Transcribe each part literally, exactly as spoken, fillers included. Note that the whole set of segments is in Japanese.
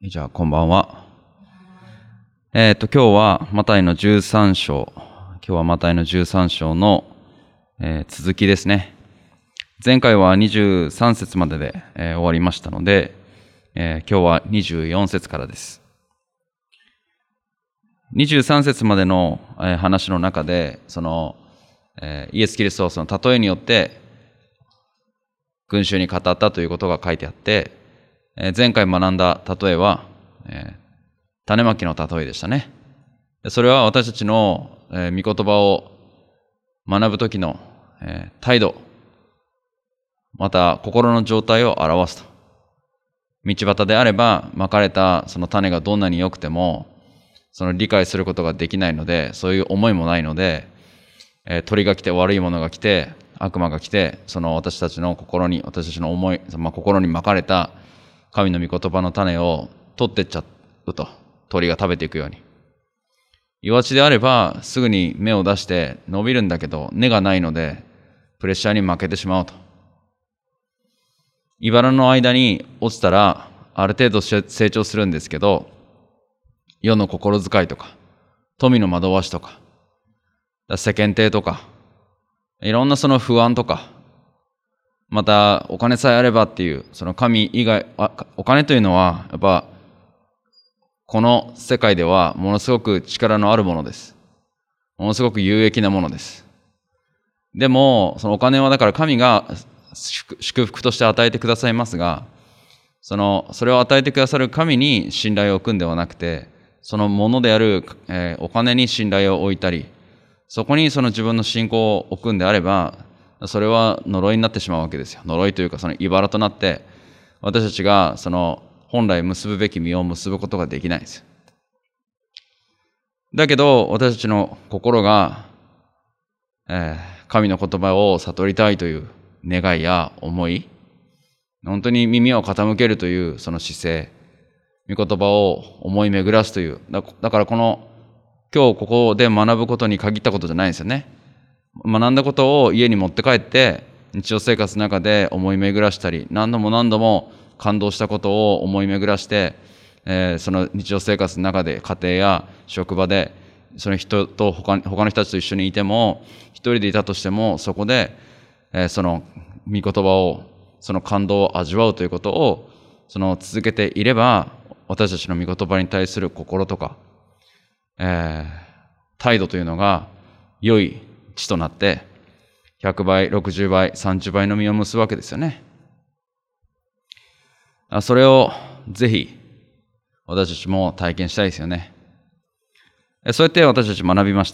じゃあ、こんばんは。えっと、今日はマタイのじゅうさん章、今日はマタイのじゅうさん章の、えー、続きですね。前回はにじゅうさん節までで、えー、終わりましたので、えー、今日はにじゅうよん節からです。にじゅうさん節までの、えー、話の中で、その、えー、イエス・キリストはその例えによって群衆に語ったということが書いてあって、えー、前回学んだ例えは、えー、種まきの例えでしたね。それは私たちの、えー、御言葉を学ぶときの、えー、態度、また心の状態を表すと。道端であればまかれたその種がどんなに良くてもその理解することができないので、そういう思いもないので、えー、鳥が来て悪いものが来て悪魔が来て、その私たちの心に私たちの思い、まあ、心にまかれた神の御言葉の種を取ってっちゃうと、鳥が食べていくように。岩地であればすぐに芽を出して伸びるんだけど、根がないのでプレッシャーに負けてしまうと。茨の間に落ちたらある程度成長するんですけど、世の心遣いとか富の惑わしとか世間体とかいろんなその不安とか、またお金さえあればっていうその神以外、お金というのはやっぱこの世界ではものすごく力のあるものです。ものすごく有益なものです。でもそのお金はだから神が祝福として与えてくださいますが、そのそれを与えてくださる神に信頼を置くんではなくて、そのものである、えー、お金に信頼を置いたり、そこにその自分の信仰を置くんであれば、それは呪いになってしまうわけですよ。呪いというかその茨となって、私たちがその本来結ぶべき実を結ぶことができないんですよ。だけど私たちの心が、えー、神の言葉を悟りたいという願いや思い、本当に耳を傾けるというその姿勢、御言葉を思い巡らすという、だからこの今日ここで学ぶことに限ったことじゃないんですよね。学んだことを家に持って帰って日常生活の中で思い巡らしたり、何度も何度も感動したことを思い巡らして、えー、その日常生活の中で家庭や職場でその人と 他, 他の人たちと一緒にいても、一人でいたとしてもそこで、えー、その御言葉を、その感動を味わうということをその続けていれば、私たちの御言葉に対する心とか、えー、態度というのが良い地となってひゃくばい、ろくじゅうばい、さんじゅうばいの実を結ぶわけですよね。それをぜひ私たちも体験したいですよね。そうやって私たち学びました。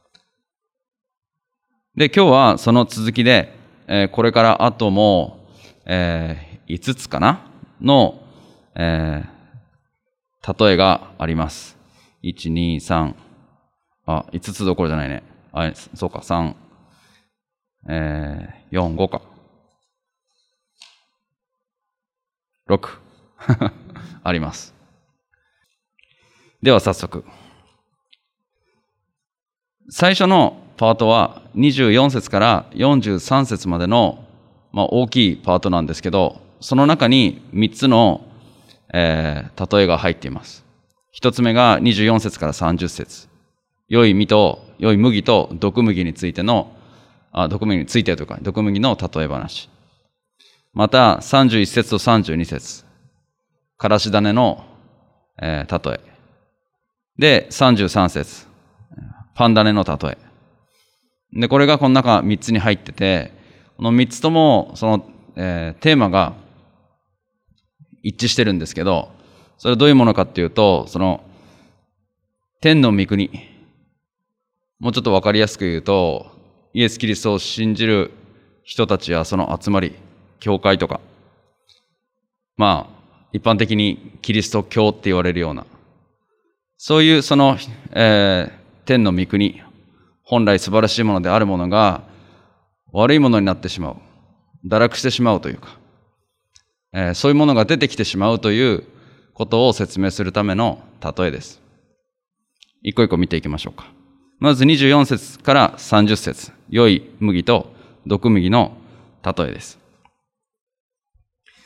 で、今日はその続きで、えー、これからあとも、えー、いつつかなの、えー、例えがあります。いち、に、さん、あ、いつつどころじゃないね。あ、そうか、さん、えー、よん、ごか。ろくあります。では早速。最初のパートはにじゅうよん節からよんじゅうさん節までの、まあ、大きいパートなんですけど、その中にみっつの、えー、例えが入っています。一つ目がにじゅうよん節からさんじゅう節。良い実と良い麦と毒麦についての、あ、毒麦についてというか毒麦の例え話。またさんじゅういち節とさんじゅうに節。からし種の、えー、例え。で、さんじゅうさん節。パン種の例え。で、これがこの中みっつに入ってて、このみっつともその、えー、テーマが一致してるんですけど、それはどういうものかっていうと、その天の御国、もうちょっとわかりやすく言うと、イエス・キリストを信じる人たちやその集まり、教会とか、まあ一般的にキリスト教って言われるような、そういうその、えー天の御国、本来素晴らしいものであるものが悪いものになってしまう、堕落してしまうというか、えー、そういうものが出てきてしまうということを説明するための例えです。一個一個見ていきましょうか。まずにじゅうよん節からさんじゅう節、良い麦と毒麦の例えです。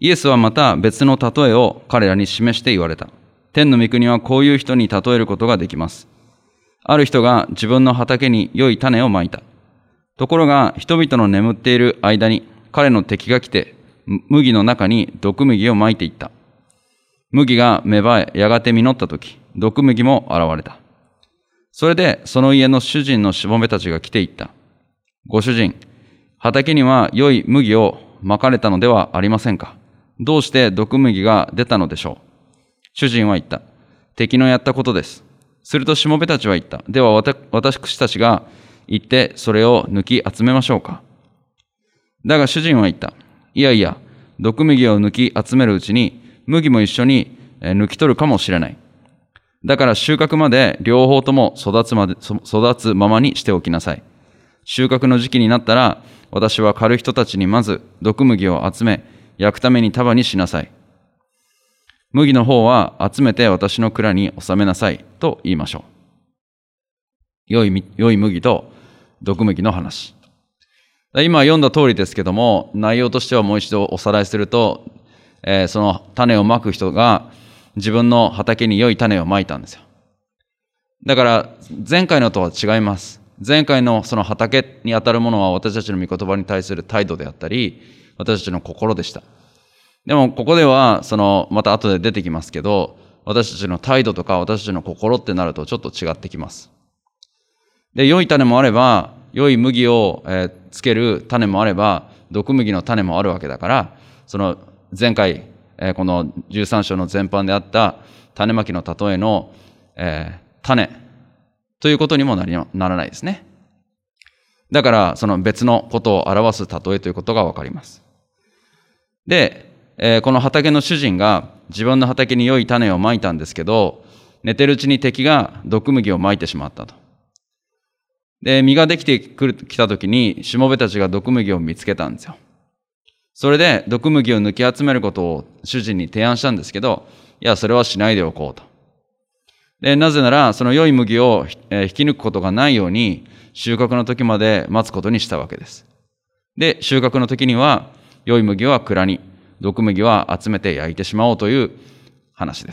イエスはまた別の例えを彼らに示して言われた。天の御国はこういう人に例えることができます。ある人が自分の畑に良い種をまいた。ところが人々の眠っている間に彼の敵が来て麦の中に毒麦をまいていった。麦が芽生えやがて実ったとき、毒麦も現れた。それでその家の主人のしもべたちが来ていった。ご主人、畑には良い麦をまかれたのではありませんか。どうして毒麦が出たのでしょう。主人は言った。敵のやったことです。するとしもべたちは言った。では私たちが行ってそれを抜き集めましょうか。だが主人は言った。いやいや、毒麦を抜き集めるうちに麦も一緒に抜き取るかもしれない。だから収穫まで両方とも育つまで、育つままにしておきなさい。収穫の時期になったら、私は狩る人たちにまず毒麦を集め、焼くために束にしなさい。麦の方は集めて私の蔵に収めなさいと言いましょう。良い、良い麦と毒麦の話。今読んだ通りですけども、内容としてはもう一度おさらいすると、えー、その種をまく人が自分の畑に良い種をまいたんですよ。だから前回のとは違います。前回のその畑に当たるものは私たちの御言葉に対する態度であったり、私たちの心でした。でもここではそのまた後で出てきますけど、私たちの態度とか私たちの心ってなるとちょっと違ってきます。で、良い種もあれば、良い麦を、えー、つける種もあれば、毒麦の種もあるわけだから、その前回、えー、このじゅうさん章の前半であった種まきの例えの、えー、種ということにもなりならないですね。だからその別のことを表す例えということがわかります。で、えー、この畑の主人が自分の畑に良い種をまいたんですけど、寝てるうちに敵が毒麦をまいてしまったと。で、実ができてくる来た時にしもべたちが毒麦を見つけたんですよ。それで毒麦を抜き集めることを主人に提案したんですけど、いや、それはしないでおこうと。で、なぜならその良い麦を引き抜くことがないように収穫の時まで待つことにしたわけです。で、収穫の時には良い麦は蔵に、毒麦は集めて焼いてしまおうという話です。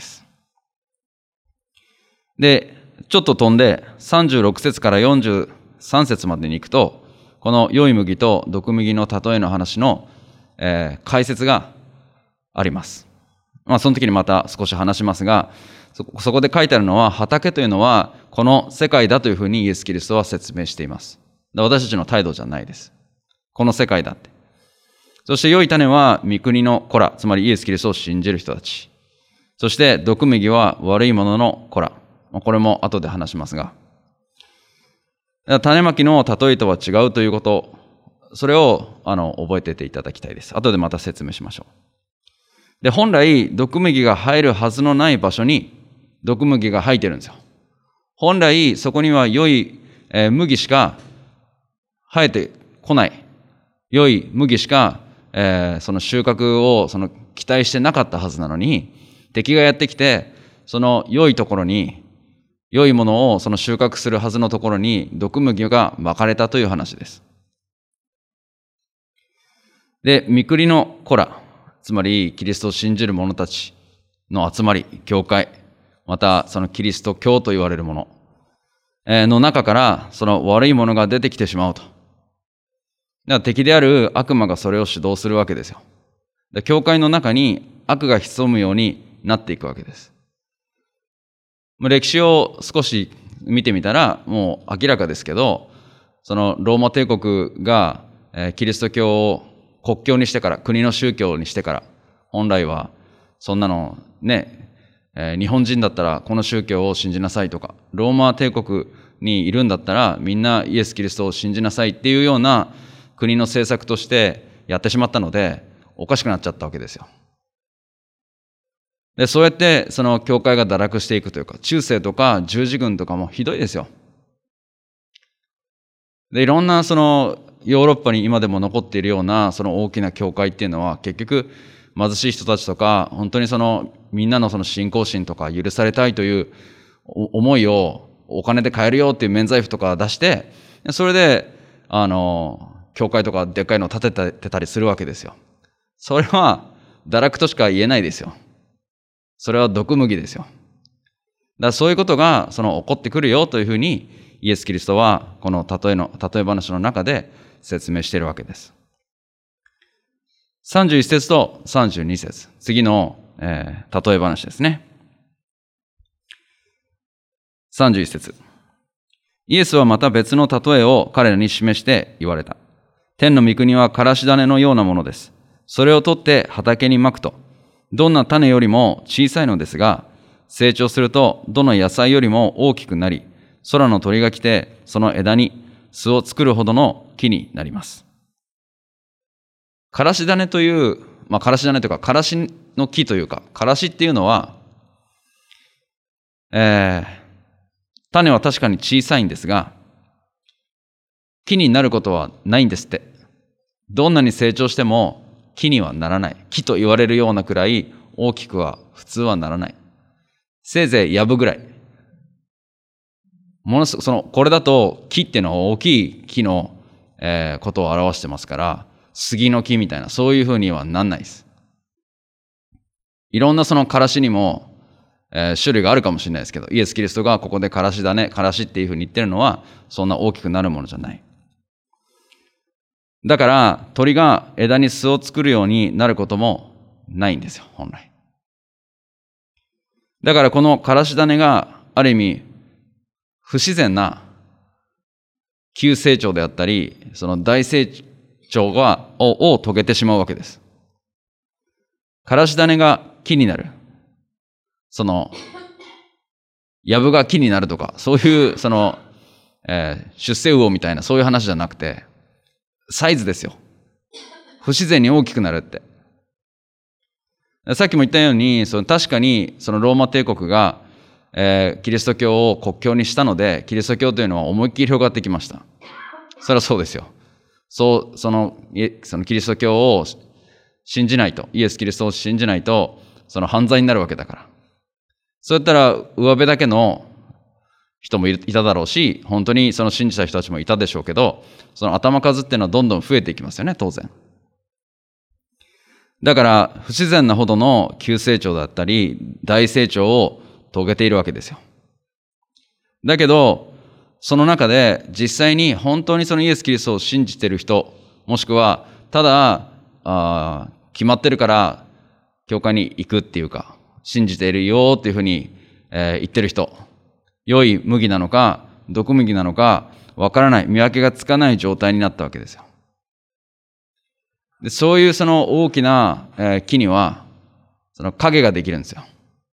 で、ちょっと飛んでさんじゅうろく節からよんじゅうさん節までに行くと、この良い麦と毒麦の例えの話の、えー、解説があります。まあその時にまた少し話しますが、そ, そこで書いてあるのは、畑というのはこの世界だというふうにイエス・キリストは説明しています。私たちの態度じゃないです。この世界だって。そして良い種は御国の子ら、つまりイエス・キリストを信じる人たち。そして毒麦は悪いものの子ら。これも後で話しますが。種まきの例えとは違うということ、それをあの覚えていていただきたいです。後でまた説明しましょう。で、本来毒麦が生えるはずのない場所に毒麦が生えてるんですよ。本来そこには良い、えー、麦しか生えてこない。良い麦しか、えー、その収穫をその期待してなかったはずなのに、敵がやってきて、その良いところに、良いものをその収穫するはずのところに毒麦がまかれたという話です。で、御国の子ら、つまりキリストを信じる者たちの集まり、教会、またそのキリスト教と言われるものの中からその悪いものが出てきてしまうと。だから敵である悪魔がそれを主導するわけですよ。で、教会の中に悪が潜むようになっていくわけです。歴史を少し見てみたらもう明らかですけど、そのローマ帝国がキリスト教を国教にしてから、国の宗教にしてから、本来はそんなのね、日本人だったらこの宗教を信じなさいとか、ローマ帝国にいるんだったらみんなイエス・キリストを信じなさいっていうような国の政策としてやってしまったので、おかしくなっちゃったわけですよ。で、そうやってその教会が堕落していくというか、中世とか十字軍とかもひどいですよ。で、いろんなそのヨーロッパに今でも残っているようなその大きな教会っていうのは、結局貧しい人たちとか、本当にそのみんなのその信仰心とか許されたいという思いをお金で買えるよっていう免罪符とか出して、それであの教会とかでっかいのを建ててたりするわけですよ。それは堕落としか言えないですよ。それは毒麦ですよ。だからそういうことがその起こってくるよというふうにイエス・キリストはこの例えの例え話の中で説明しているわけです。さんじゅういっ節とさんじゅうに節、次の、えー、例え話ですね。さんじゅういっ節。イエスはまた別の例えを彼らに示して言われた。天の御国はからし種のようなものです。それを取って畑にまくと、どんな種よりも小さいのですが、成長するとどの野菜よりも大きくなり、空の鳥が来てその枝に巣を作るほどの木になります。からし種という、まあからし種というか、からしの木というか、からしっていうのは、えー、種は確かに小さいんですが、木になることはないんですって。どんなに成長しても木にはならない。木と言われるようなくらい大きくは普通はならない。せいぜい藪ぐらい。ものすごく、その、これだと木っていうのは大きい木の、えー、ことを表してますから、杉の木みたいな、そういうふうにはなんないです。いろんなそのからしにも、えー、種類があるかもしれないですけど、イエス・キリストがここでからしだね、からしっていうふうに言ってるのは、そんな大きくなるものじゃない。だから、鳥が枝に巣を作るようになることもないんですよ、本来。だからこのからし種が、ある意味、不自然な急成長であったり、その大成長がをを遂げてしまうわけです。からし種が木になる。その、藪が木になるとか、そういう、その、えー、出世魚みたいな、そういう話じゃなくて、サイズですよ。不自然に大きくなるって。さっきも言ったように、その確かに、そのローマ帝国が、えー、キリスト教を国教にしたので、キリスト教というのは思いっきり広がってきました。それはそうですよ。そう、その、そのキリスト教を信じないと、イエス・キリストを信じないと、その犯罪になるわけだから。そうやったら、上辺だけの人もいただろうし、本当にその信じた人たちもいたでしょうけど、その頭数っていうのはどんどん増えていきますよね、当然。だから、不自然なほどの急成長だったり、大成長を遂げているわけですよ。だけど、その中で実際に本当にそのイエス・キリストを信じている人、もしくは、ただ、あ決まってるから、教会に行くっていうか、信じているよっていうふうに、えー、言ってる人、良い麦なのか、毒麦なのか、わからない、見分けがつかない状態になったわけですよ。でそういうその大きな、えー、木には、その影ができるんですよ。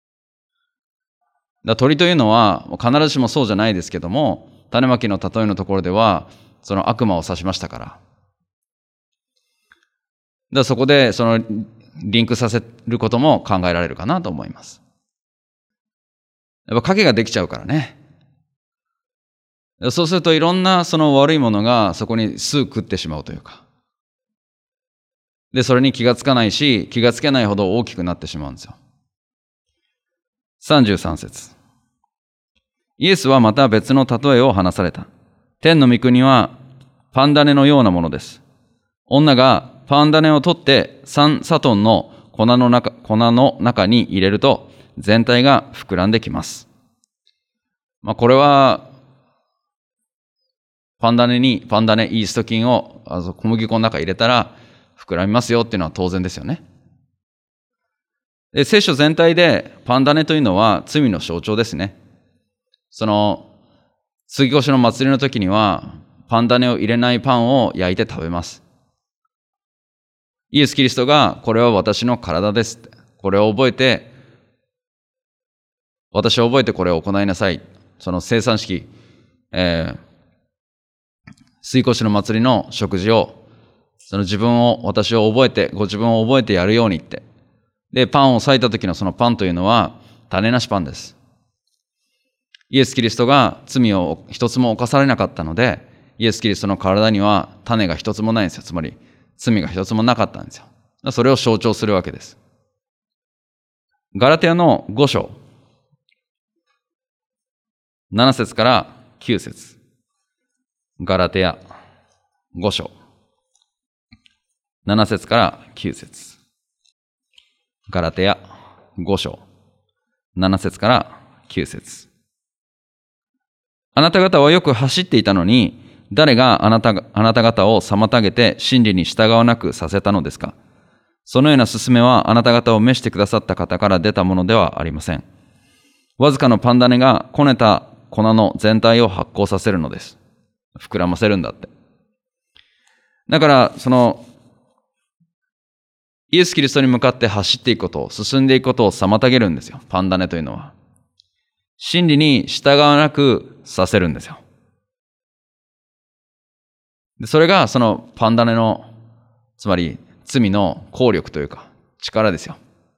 だ鳥というのは、必ずしもそうじゃないですけども、種まきの例えのところでは、その悪魔を指しましたから。だからそこで、その、リンクさせることも考えられるかなと思います。やっぱ影ができちゃうからね。そうするといろんなその悪いものがそこに巣食ってしまうというか。で、それに気がつかないし、気がつけないほど大きくなってしまうんですよ。さんじゅうさん節。イエスはまた別の例えを話された。天の御国はパン種のようなものです。女がパン種を取ってさんサトンの粉の中、粉の中に入れると全体が膨らんできます。まあ、これはパン種に、パン種、イースト菌を小麦粉の中に入れたら膨らみますよっていうのは当然ですよね。で、聖書全体でパン種というのは罪の象徴ですね。その、杉越の祭りの時にはパン種を入れないパンを焼いて食べます。イエス・キリストがこれは私の体ですって。これを覚えて、私を覚えてこれを行いなさい。その生産式、えー、杉越の祭りの食事を、その自分を、私を覚えて、ご自分を覚えてやるようにって。で、パンを裂いた時のそのパンというのは、種なしパンです。イエス・キリストが罪を一つも犯されなかったので、イエス・キリストの体には種が一つもないんですよ。つまり、罪が一つもなかったんですよ。それを象徴するわけです。ガラテヤのご章、なな節からきゅう節。ガラテヤご章、なな節からきゅう節。 ガラテヤご章なな節からきゅう節。あなた方はよく走っていたのに、誰があなた、あなた方を妨げて真理に従わなくさせたのですか。そのような勧めはあなた方を召してくださった方から出たものではありません。わずかのパン種がこねた粉の全体を発酵させるのです。膨らませるんだって。だから、その、イエス・キリストに向かって走っていくことを、進んでいくことを妨げるんですよ。パン種というのは。真理に従わなくさせるんですよ。でそれがそのパン種の、つまり罪の効力というか、力ですよ。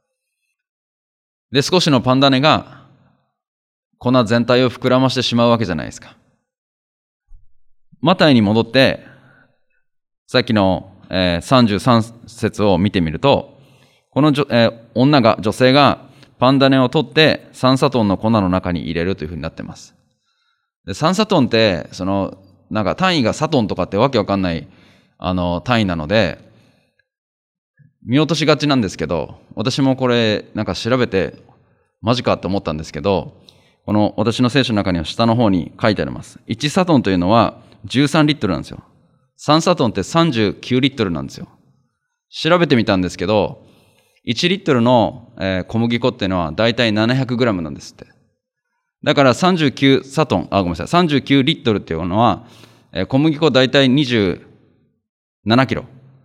で、少しのパン種が粉全体を膨らましてしまうわけじゃないですか。マタイに戻って、さっきの、えー、さんじゅうさん節を見てみると、この、えー、女が、女性がパン種を取ってさんサトンの粉の中に入れるというふうになってます。でさんサトンって、その、なんか単位がサトンとかってわけわかんない、あの、単位なので、見落としがちなんですけど、私もこれ、なんか調べて、マジかって思ったんですけど、この私の聖書の中には下の方に書いてあります。いちサトンというのはじゅうさんリットルなんですよ。さんサトンってさんじゅうきゅうリットルなんですよ。調べてみたんですけど、いちリットルの小麦粉っていうのはだいたいななひゃくグラムなんですって。だからさんじゅうきゅうサトン、あ、ごめんなさい、さんじゅうきゅうリットルっていうのは、小麦粉だいたいにじゅうななキロ。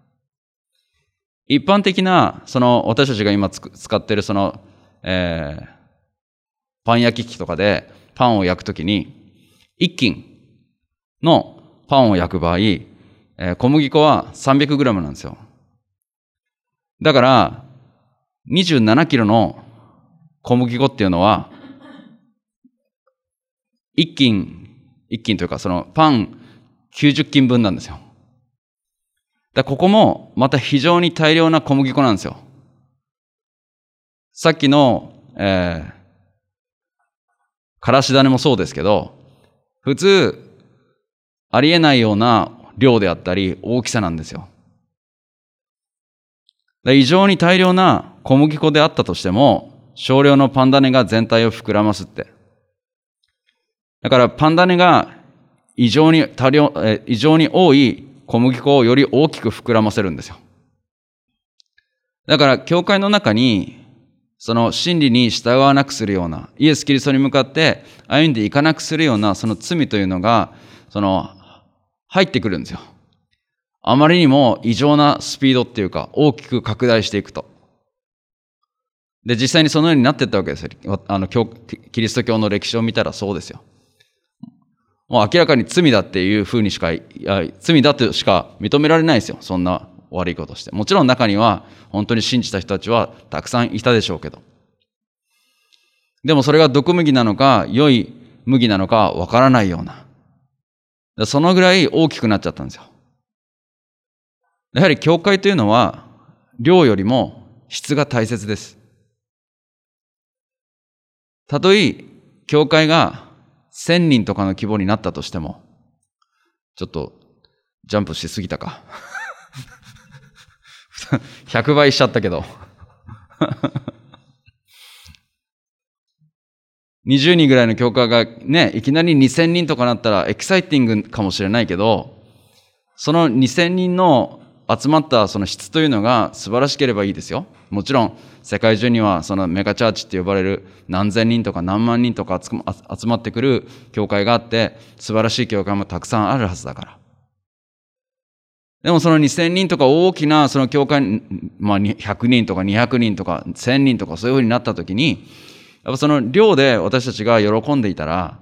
一般的な、その私たちが今使っているその、えー、パン焼き器とかでパンを焼くときに、一斤のパンを焼く場合、えー、小麦粉はさんびゃくグラムなんですよ。だから、にじゅうななキロの小麦粉っていうのは、一斤、一斤というかそのパンきゅうじゅっ斤分なんですよ。だここもまた非常に大量な小麦粉なんですよ。さっきの、えー、からし種もそうですけど、普通ありえないような量であったり大きさなんですよ。異常に大量な小麦粉であったとしても、少量のパン種が全体を膨らますって。だからパン種が異常に多量、え異常に多い小麦粉をより大きく膨らませるんですよ。だから教会の中にその真理に従わなくするような、イエス・キリストに向かって歩んでいかなくするようなその罪というのがその入ってくるんですよ。あまりにも異常なスピードっていうか大きく拡大していくと。で実際にそのようになっていったわけですよ。あのキリスト教の歴史を見たらそうですよ。もう明らかに罪だっていうふうにしか、いや罪だとしか認められないですよ。そんな悪いことして。もちろん中には本当に信じた人たちはたくさんいたでしょうけど。でもそれが毒麦なのか良い麦なのかわからないような。そのぐらい大きくなっちゃったんですよ。やはり教会というのは量よりも質が大切です。たとえ教会が千人とかの規模になったとしても、ちょっとジャンプしすぎたか。ひゃくばいしちゃったけど。にじゅうにんぐらいの教会がね、いきなりにせんにんとかなったらエキサイティングかもしれないけど、そのにせんにんの集まったその質というのが素晴らしければいいですよ。もちろん世界中にはそのメガチャーチって呼ばれる何千人とか何万人とか集まってくる教会があって、素晴らしい教会もたくさんあるはずだから。でもそのにせんにんとか大きなその教会、まあひゃくにんとかにひゃくにんとかせんにんとかそういうふうになったときに、やっぱその量で私たちが喜んでいたら、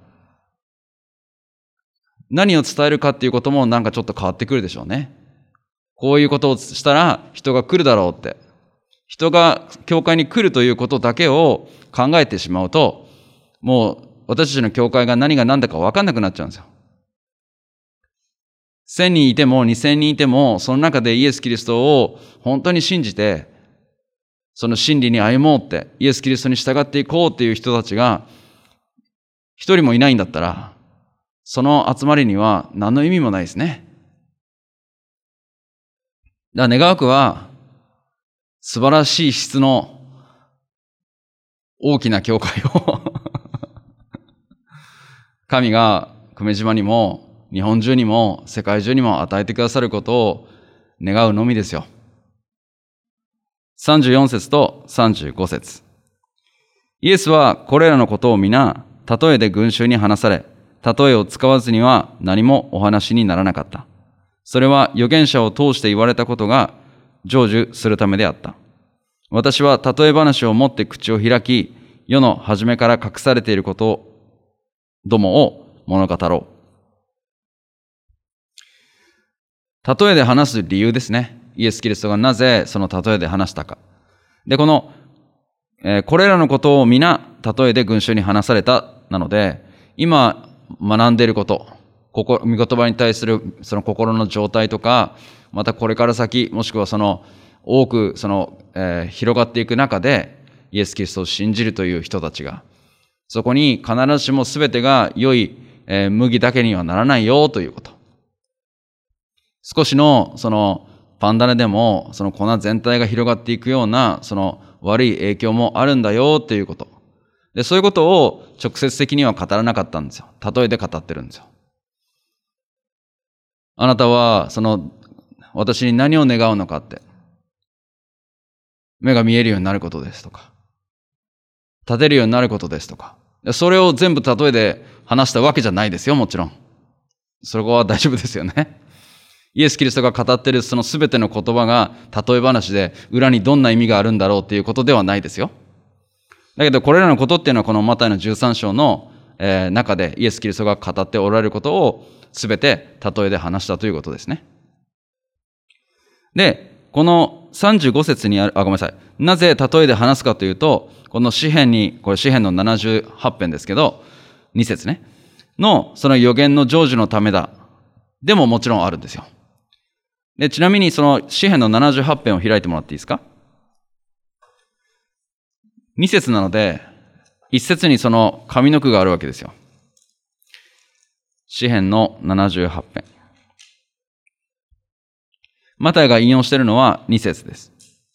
何を伝えるかっていうこともなんかちょっと変わってくるでしょうね。こういうことをしたら人が来るだろうって。人が教会に来るということだけを考えてしまうと、もう私たちの教会が何が何だか分かんなくなっちゃうんですよ。千人いても二千人いても、その中でイエス・キリストを本当に信じて、その真理に歩もうって、イエス・キリストに従っていこうっていう人たちが一人もいないんだったら、その集まりには何の意味もないですね。だから願わくは素晴らしい質の大きな教会を神が久米島にも日本中にも世界中にも与えてくださることを願うのみですよ。さんじゅうよん節とさんじゅうご節。イエスはこれらのことを皆、例えで群衆に話され、例えを使わずには何もお話にならなかった。それは預言者を通して言われたことが成就するためであった。私は例え話を持って口を開き、世の初めから隠されていることどもを物語ろう。例えで話す理由ですね。イエス・キリストがなぜその例えで話したか。で、この、えー、これらのことを皆、例えで群衆に話されたなので、今学んでいること、ここ、御言葉に対するその心の状態とか、またこれから先、もしくはその多くその、えー、広がっていく中で、イエス・キリストを信じるという人たちが、そこに必ずしも全てが良い、えー、麦だけにはならないよということ。少しのそのパンダネでもその粉全体が広がっていくようなその悪い影響もあるんだよということ。で、そういうことを直接的には語らなかったんですよ。例えで語ってるんですよ。あなたはその私に何を願うのかって。目が見えるようになることですとか。立てるようになることですとか。それを全部例えで話したわけじゃないですよ、もちろん。それは大丈夫ですよね。イエス・キリストが語っているそのすべての言葉が例え話で裏にどんな意味があるんだろうっていうことではないですよ。だけどこれらのことっていうのはこのマタイのじゅうさん章の、えー、中でイエス・キリストが語っておられることをすべて例えで話したということですね。で、このさんじゅうご節にある、あ、ごめんなさい。なぜ例えで話すかというと、この詩編に、これ詩編のななじゅうはち編ですけど、に節ね。の、その予言の成就のためだ。でももちろんあるんですよ。で、ちなみにその詩編のななじゅうはち編を開いてもらっていいですか？に節なので、いち節にその上の句があるわけですよ。詩編のななじゅうはち編。マタイが引用しているのはに節です。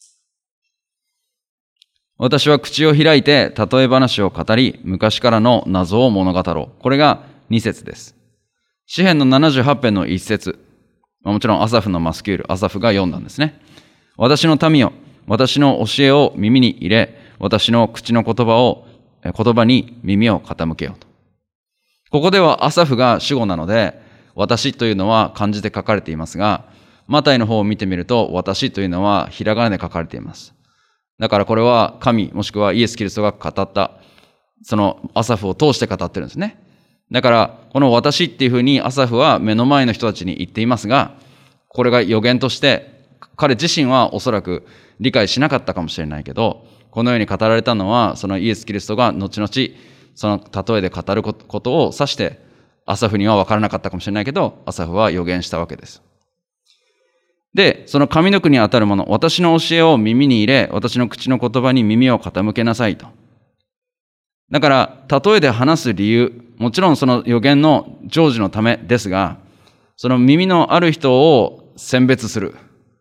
私は口を開いて例え話を語り、昔からの謎を物語ろう。これがに節です。詩編のななじゅうはち編のいち節。もちろんアサフのマスキュール、アサフが読んだんですね。私の民よ、私の教えを耳に入れ、私の口の言葉を、言葉に耳を傾けようと。ここではアサフが主語なので、私というのは漢字で書かれていますが、マタイの方を見てみると、私というのはひらがなで書かれています。だからこれは神、もしくはイエス・キリストが語った、そのアサフを通して語ってるんですね。だから、この私っていうふうにアサフは目の前の人たちに言っていますが、これが予言として、彼自身はおそらく理解しなかったかもしれないけど、このように語られたのは、そのイエス・キリストが後々、その例えで語ることを指して、アサフには分からなかったかもしれないけど、アサフは予言したわけです。で、その上の句にあたるもの、私の教えを耳に入れ、私の口の言葉に耳を傾けなさいと。だから、例えで話す理由、もちろんその予言の成就のためですが、その耳のある人を選別する。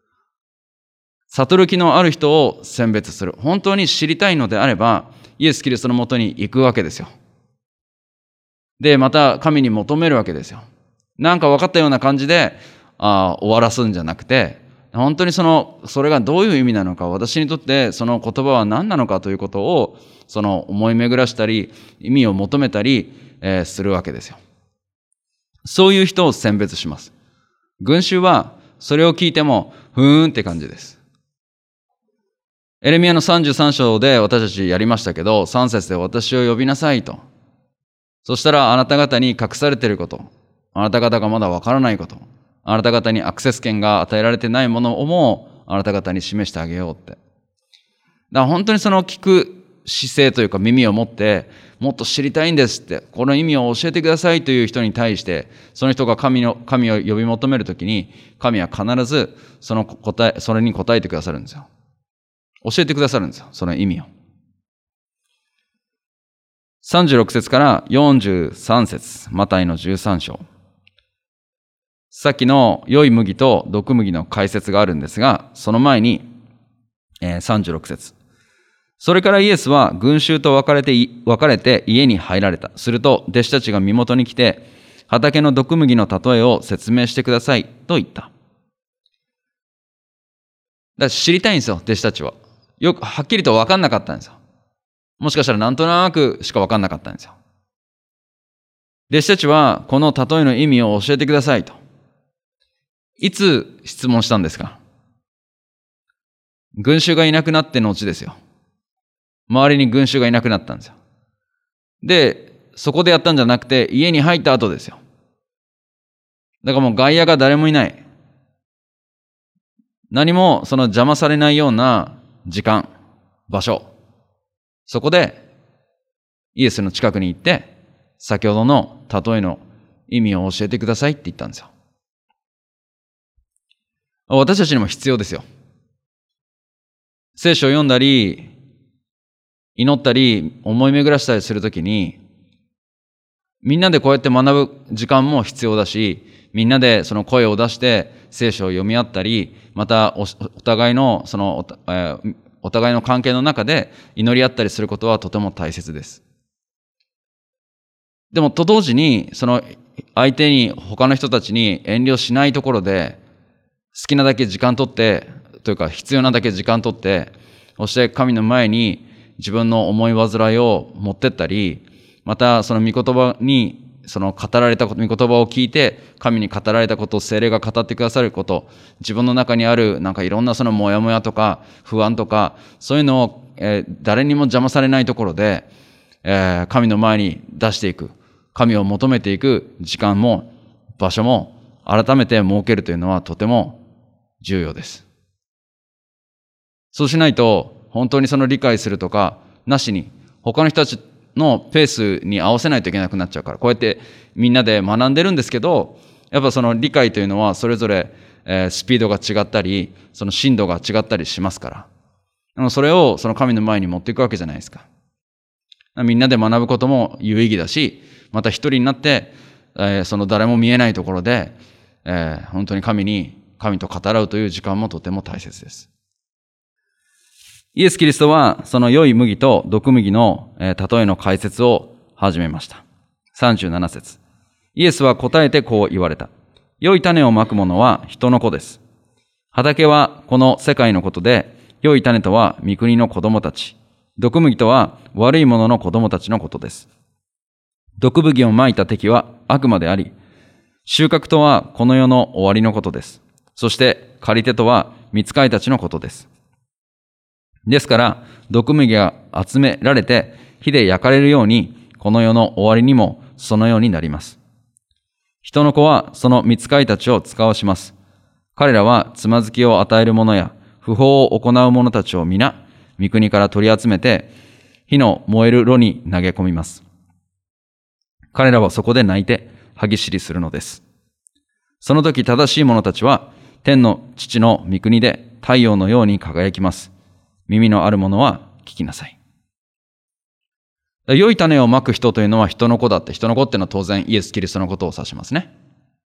悟る気のある人を選別する。本当に知りたいのであれば、イエス・キリストのもとに行くわけですよ。で、また神に求めるわけですよ。なんか分かったような感じで、あ終わらすんじゃなくて、本当にその、それがどういう意味なのか、私にとってその言葉は何なのかということを、その思い巡らしたり、意味を求めたり、えー、するわけですよ。そういう人を選別します。群衆はそれを聞いても、ふーんって感じです。エレミヤのさんじゅうさん章で私たちやりましたけど、さん節で私を呼びなさいと。そしたらあなた方に隠されていること、あなた方がまだわからないこと、あなた方にアクセス権が与えられてないものをもあなた方に示してあげようって。だから本当にその聞く姿勢というか耳を持って、もっと知りたいんですって、この意味を教えてくださいという人に対して、その人が神の、神を呼び求めるときに、神は必ずその答え、それに答えてくださるんですよ。教えてくださるんですよ、その意味を。さんじゅうろく節からよんじゅうさん節、マタイのじゅうさん章。さっきの良い麦と毒麦の解説があるんですが、その前に、えー、さんじゅうろく節。 それからイエスは群衆と別れて、別れて家に入られた。すると弟子たちが身元に来て、畑の毒麦の例えを説明してくださいと言った。だから知りたいんですよ、弟子たちは。よくはっきりと分かんなかったんですよ。もしかしたらなんとなくしか分かんなかったんですよ。弟子たちはこの例えの意味を教えてくださいと。いつ質問したんですか？群衆がいなくなっての後ですよ。周りに群衆がいなくなったんですよ。で、そこでやったんじゃなくて家に入った後ですよ。だからもう外野が誰もいない。何もその邪魔されないような時間、場所。そこでイエスの近くに行って、先ほどの例えの意味を教えてくださいって言ったんですよ。私たちにも必要ですよ。聖書を読んだり、祈ったり、思い巡らしたりするときに、みんなでこうやって学ぶ時間も必要だし、みんなでその声を出して聖書を読み合ったり、また お, お互いのそのお、えー、お互いの関係の中で祈り合ったりすることはとても大切です。でもと同時に、その相手に、他の人たちに遠慮しないところで、好きなだけ時間取って、というか必要なだけ時間取って、そして神の前に自分の思い煩いを持ってったり、またその御言葉に、その語られたこと、御言葉を聞いて、神に語られたことを聖霊が語ってくださること、自分の中にあるなんかいろんなそのモヤモヤとか不安とか、そういうのを、えー、誰にも邪魔されないところで、えー、神の前に出していく。神を求めていく時間も場所も改めて設けるというのはとても重要です。そうしないと本当にその理解するとかなしに他の人たちのペースに合わせないといけなくなっちゃうから、こうやってみんなで学んでるんですけど、やっぱその理解というのはそれぞれ、えー、スピードが違ったり、その深度が違ったりしますから、それをその神の前に持っていくわけじゃないですか。みんなで学ぶことも有意義だし、また一人になって、えー、その誰も見えないところで、えー、本当に神に、神と語らうという時間もとても大切です。イエス・キリストは、その良い麦と毒麦の、えー、例えの解説を始めました。さんじゅうなな節。イエスは答えてこう言われた。良い種をまく者は人の子です。畑はこの世界のことで、良い種とは御国の子供たち。毒麦とは悪い者の子供たちのことです。毒麦をまいた敵は悪魔であり、収穫とはこの世の終わりのことです。そして借り手とは御使いたちのことです。ですから、毒麦が集められて火で焼かれるように、この世の終わりにもそのようになります。人の子はその御使いたちを使わします。彼らはつまずきを与える者や不法を行う者たちを皆、御国から取り集めて、火の燃える炉に投げ込みます。彼らはそこで泣いて歯ぎしりするのです。その時正しい者たちは天の父の御国で太陽のように輝きます。耳のある者は聞きなさい。良い種をまく人というのは人の子だって、人の子っていうのは当然イエス・キリストのことを指しますね。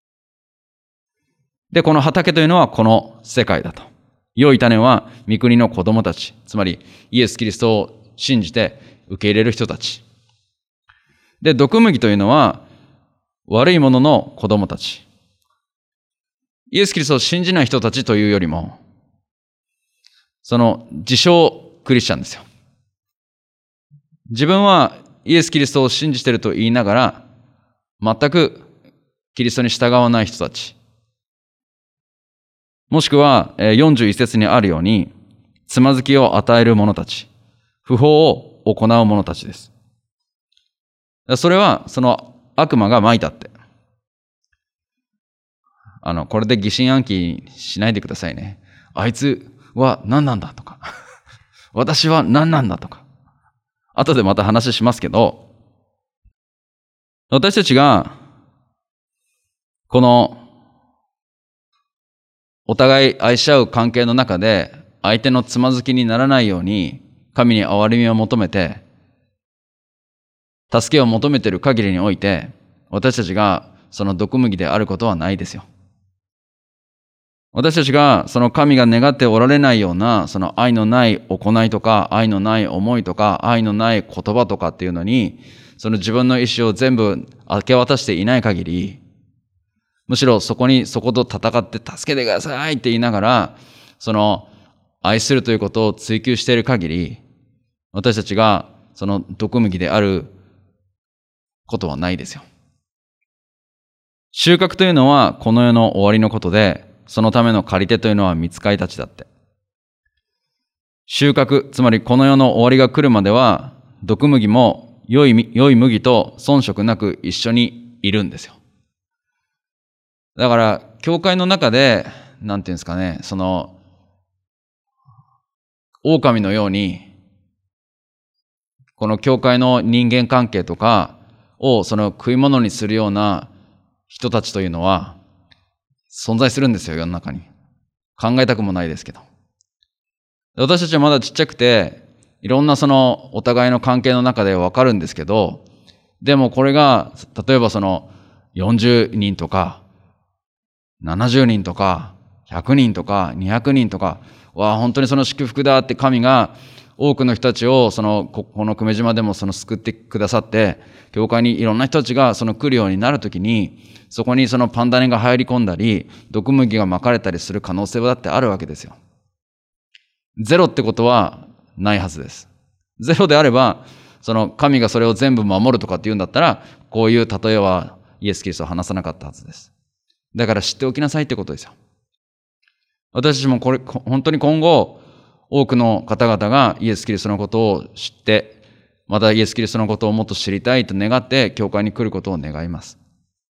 で、この畑というのはこの世界だと。良い種は御国の子供たち、つまりイエス・キリストを信じて受け入れる人たち。で、毒麦というのは悪い者の子供たち。イエス・キリストを信じない人たちというよりも、その自称クリスチャンですよ。自分はイエス・キリストを信じていると言いながら、全くキリストに従わない人たち。もしくはよんじゅういち節にあるように、つまずきを与える者たち、不法を行う者たちです。それはその悪魔が撒いたって。あの、これで疑心暗鬼しないでくださいね。あいつは何なんだとか、私は何なんだとか。後でまた話しますけど、私たちが、この、お互い愛し合う関係の中で、相手のつまずきにならないように、神に憐れみを求めて、助けを求めている限りにおいて、私たちがその毒麦であることはないですよ。 私たちがその神が願っておられないようなその愛のない行いとか愛のない思いとか愛のない言葉とかっていうのにその自分の意思を全部明け渡していない限り、むしろそこにそこと戦って助けてくださいって言いながらその愛するということを追求している限り、私たちがその毒麦であることはないですよ。収穫というのはこの世の終わりのことで、そのための借り手というのは御使いたちだって。収穫、つまりこの世の終わりが来るまでは、毒麦も良い、良い麦と遜色なく一緒にいるんですよ。だから、教会の中で、なんていうんですかね、その、狼のように、この教会の人間関係とかをその食い物にするような人たちというのは存在するんですよ、世の中に。考えたくもないですけど。私たちはまだちっちゃくて、いろんなそのお互いの関係の中でわかるんですけど、でもこれが、例えばそのよんじゅうにんとか、ななじゅうにんとか、ひゃくにんとか、にひゃくにんとか、わあ、本当にその祝福だって神が多くの人たちをそのここの久米島でもその救ってくださって、教会にいろんな人たちがその来るようになるときに、そこにそのパンダネが入り込んだり、毒麦が撒かれたりする可能性だってあるわけですよ。ゼロってことはないはずです。ゼロであれば、その神がそれを全部守るとかって言うんだったら、こういう例えはイエス・キリストは話さなかったはずです。だから知っておきなさいってことですよ。私たちもこれ、本当に今後、多くの方々がイエス・キリストのことを知って、またイエス・キリストのことをもっと知りたいと願って、教会に来ることを願います。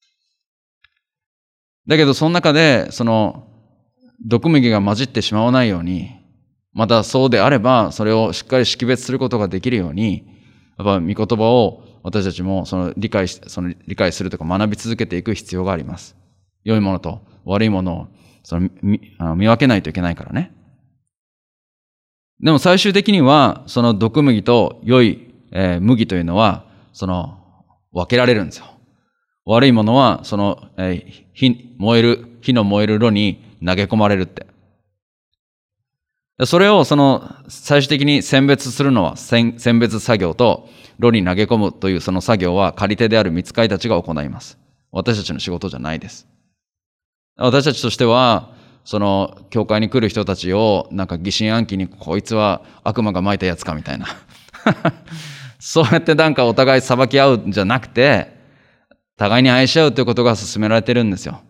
だけど、その中で、その、毒麦が混じってしまわないように、またそうであれば、それをしっかり識別することができるように、やっぱ御言葉を私たちもその理解し、その理解するとか学び続けていく必要があります。良いものと悪いものをその 見, 見分けないといけないからね。でも最終的には、その毒麦と良い、えー、麦というのは、その分けられるんですよ。悪いものは、その、えー、火、燃える、火の燃える炉に投げ込まれるって。それをその最終的に選別するのは選別作業と炉に投げ込むというその作業は借り手である御使いたちが行います。私たちの仕事じゃないです。私たちとしてはその教会に来る人たちをなんか疑心暗鬼にこいつは悪魔が撒いたやつかみたいなそうやってなんかお互い裁き合うんじゃなくて互いに愛し合うということが進められてるんですよ。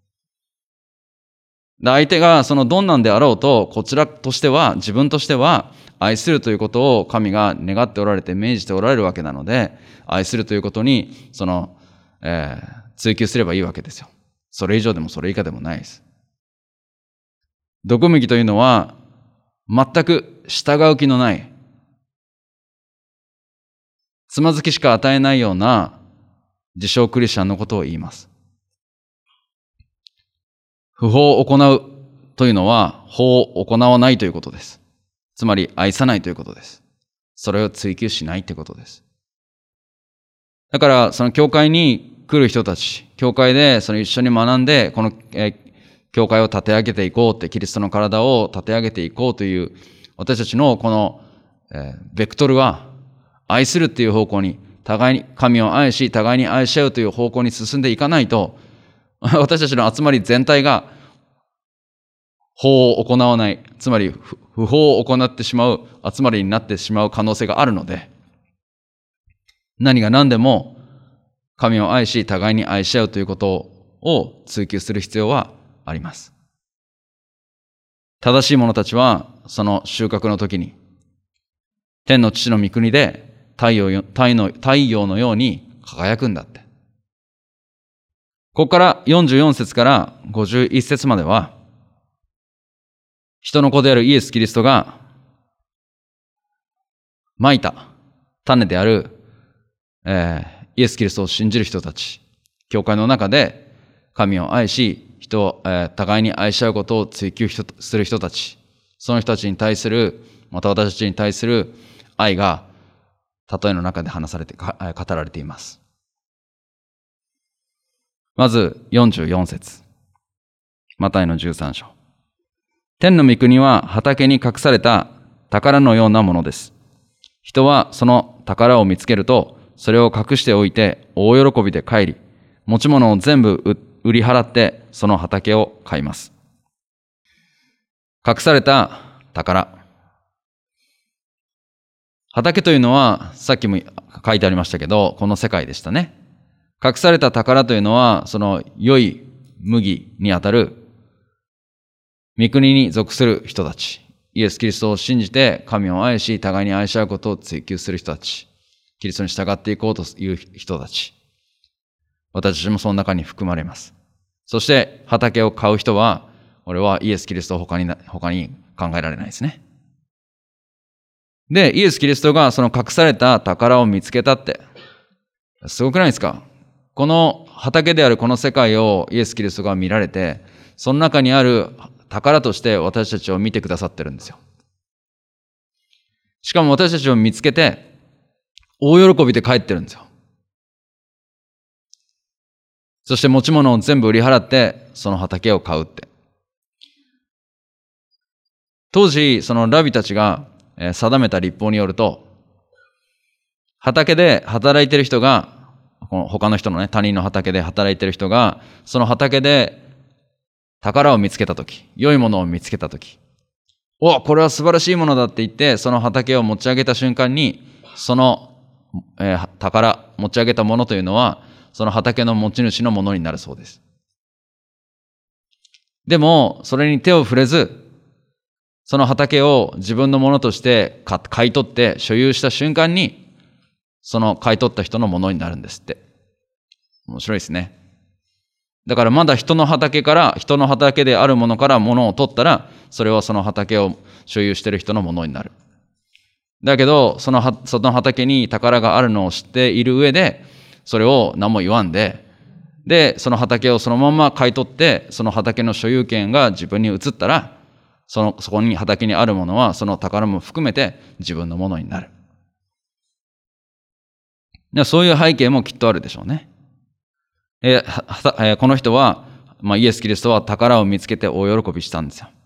相手がそのどんなんであろうと、こちらとしては、自分としては、愛するということを神が願っておられて、命じておられるわけなので、愛するということに、その、えー、追求すればいいわけですよ。それ以上でもそれ以下でもないです。毒麦というのは、全く従う気のない、つまずきしか与えないような自称クリスチャンのことを言います。不法を行うというのは法を行わないということです。つまり愛さないということです。それを追求しないということです。だからその教会に来る人たち、教会でその一緒に学んでこの、えー、教会を立て上げていこうって、キリストの体を立て上げていこうという私たちのこの、えー、ベクトルは愛するっていう方向に、互いに神を愛し互いに愛し合うという方向に進んでいかないと、私たちの集まり全体が法を行わない、つまり不法を行ってしまう集まりになってしまう可能性があるので、何が何でも神を愛し互いに愛し合うということを追求する必要はあります。正しい者たちはその収穫の時に天の父の御国で太陽、太陽の、太陽のように輝くんだって。ここからよんじゅうよん節からごじゅういち節までは、人の子であるイエス・キリストが蒔いた種である、えー、イエス・キリストを信じる人たち、教会の中で神を愛し、人を、えー、互いに愛し合うことを追求する人たち、その人たちに対する、また私たちに対する愛が例えの中で話されて、語られています。まずよんじゅうよん節、マタイのじゅうさん章。 天の御国は畑に隠された宝のようなものです。人はその宝を見つけると、それを隠しておいて大喜びで帰り、持ち物を全部売り払ってその畑を買います。隠された宝。畑というのは、さっきも書いてありましたけど、この世界でしたね。隠された宝というのは、その良い麦にあたる御国に属する人たち。イエス・キリストを信じて神を愛し、互いに愛し合うことを追求する人たち。キリストに従っていこうという人たち。私たちもその中に含まれます。そして畑を買う人は、俺はイエス・キリストを他に、他に考えられないですね。で、イエス・キリストがその隠された宝を見つけたって、すごくないですか？この畑であるこの世界をイエス・キリストが見られて、その中にある宝として私たちを見てくださってるんですよ。しかも私たちを見つけて、大喜びで帰ってるんですよ。そして持ち物を全部売り払って、その畑を買うって。当時、そのラビたちが定めた律法によると、畑で働いてる人が、この他の人のね、他人の畑で働いてる人が、その畑で宝を見つけたとき、良いものを見つけたとき、お、これは素晴らしいものだって言って、その畑を持ち上げた瞬間に、その、えー、宝、持ち上げたものというのは、その畑の持ち主のものになるそうです。でも、それに手を触れず、その畑を自分のものとして買い取って所有した瞬間に、その買い取った人のものになるんですって。面白いですね。だからまだ人の畑から、人の畑であるものからものを取ったら、それはその畑を所有している人のものになる。だけど、その、その畑に宝があるのを知っている上で、それを何も言わんで、で、その畑をそのまま買い取って、その畑の所有権が自分に移ったら、その、そこに畑にあるものは、その宝も含めて自分のものになる。そういう背景もきっとあるでしょうね。えー、この人は、まあ、イエス・キリストは宝を見つけて大喜びしたんですよ。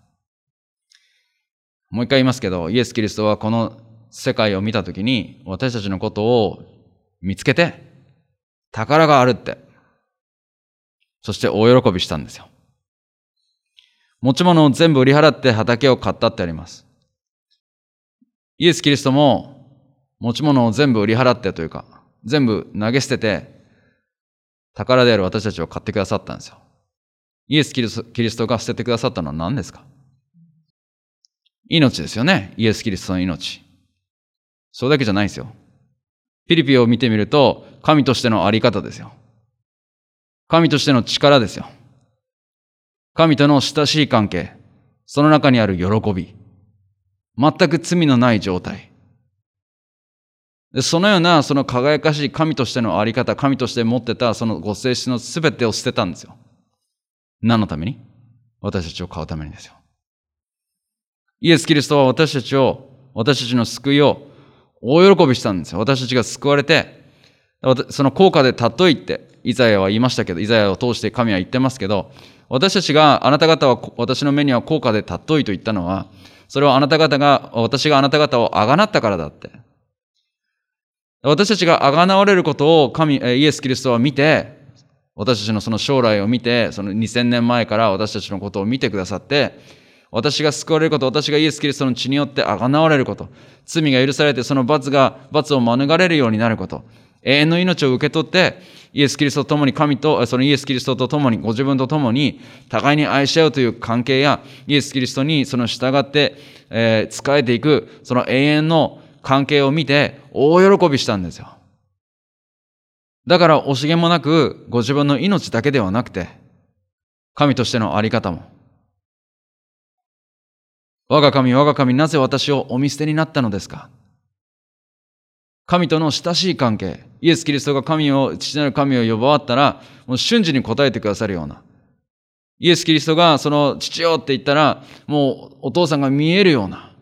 もう一回言いますけど、イエス・キリストはこの世界を見たときに、私たちのことを見つけて、宝があるって、そして大喜びしたんですよ。持ち物を全部売り払って畑を買ったってあります。イエス・キリストも持ち物を全部売り払ってというか、全部投げ捨てて、宝である私たちを買ってくださったんですよ。イエス・キリスト、キリストが捨ててくださったのは何ですか？命ですよね。イエス・キリストの命。それだけじゃないですよ。ピリピを見てみると、神としてのあり方ですよ。神としての力ですよ。神との親しい関係。その中にある喜び。全く罪のない状態。でそのような、その輝かしい神としてのあり方、神として持ってたそのご性質のすべてを捨てたんですよ。何のために？私たちを買うためにですよ。イエス・キリストは私たちを、私たちの救いを大喜びしたんですよ。私たちが救われて、その効果で尊いって、イザヤは言いましたけど、イザヤを通して神は言ってますけど、私たちが、あなた方は、私の目には高価で尊いと言ったのは、それはあなた方が、私があなた方をあがなったからだって。私たちがあがなわれることを神、イエス・キリストは見て、私たちのその将来を見て、そのにせんねんまえから私たちのことを見てくださって、私が救われること、私がイエス・キリストの血によってあがなわれること、罪が許されてその罰が、罰を免れるようになること、永遠の命を受け取って、イエス・キリストと共に神と、そのイエス・キリストと共に、ご自分と共に、互いに愛し合うという関係や、イエス・キリストにその従って、えー、仕えていく、その永遠の関係を見て、大喜びしたんですよ。だから惜しげもなく、ご自分の命だけではなくて、神としてのあり方も、我が神、我が神、なぜ私をお見捨てになったのですか？神との親しい関係、イエス・キリストが神を、父なる神を呼ばわったら、もう瞬時に答えてくださるような。イエス・キリストがその父よって言ったら、もうお父さんが見えるような。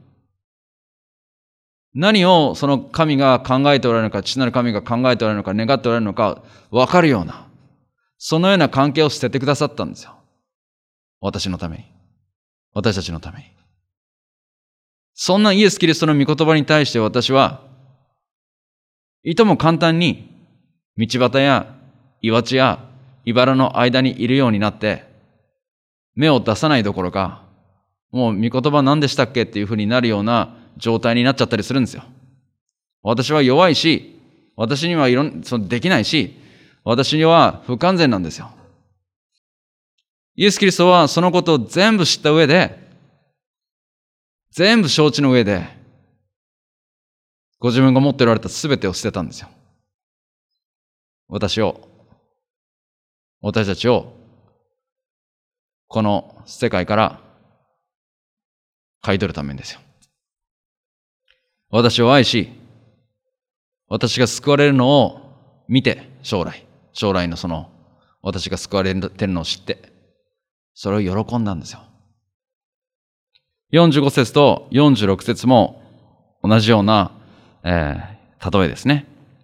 何をその神が考えておられるのか、父なる神が考えておられるのか、願っておられるのか、分かるような。そのような関係を捨ててくださったんですよ。私のために。 私たちのために。そんなイエス・キリストの御言葉に対して私は、いとも簡単に道端や岩地や茨の間にいるようになって、目を出さないどころか、もう御言葉何でしたっけっていうふうになるような状態になっちゃったりするんですよ。私は弱いし、私にはいろん、そのできないし、私には不完全なんですよ。イエス・キリストはそのことを全部知った上で、全部承知の上で、ご自分が持っておられた全てを捨てたんですよ。私を、私たちを、この世界から買い取るためにですよ。私を愛し、私が救われるのを見て、将来、将来のその、私が救われてるのを知って、それを喜んだんですよ。よんじゅうご節とよんじゅうろく節も同じような、えー、例えですね。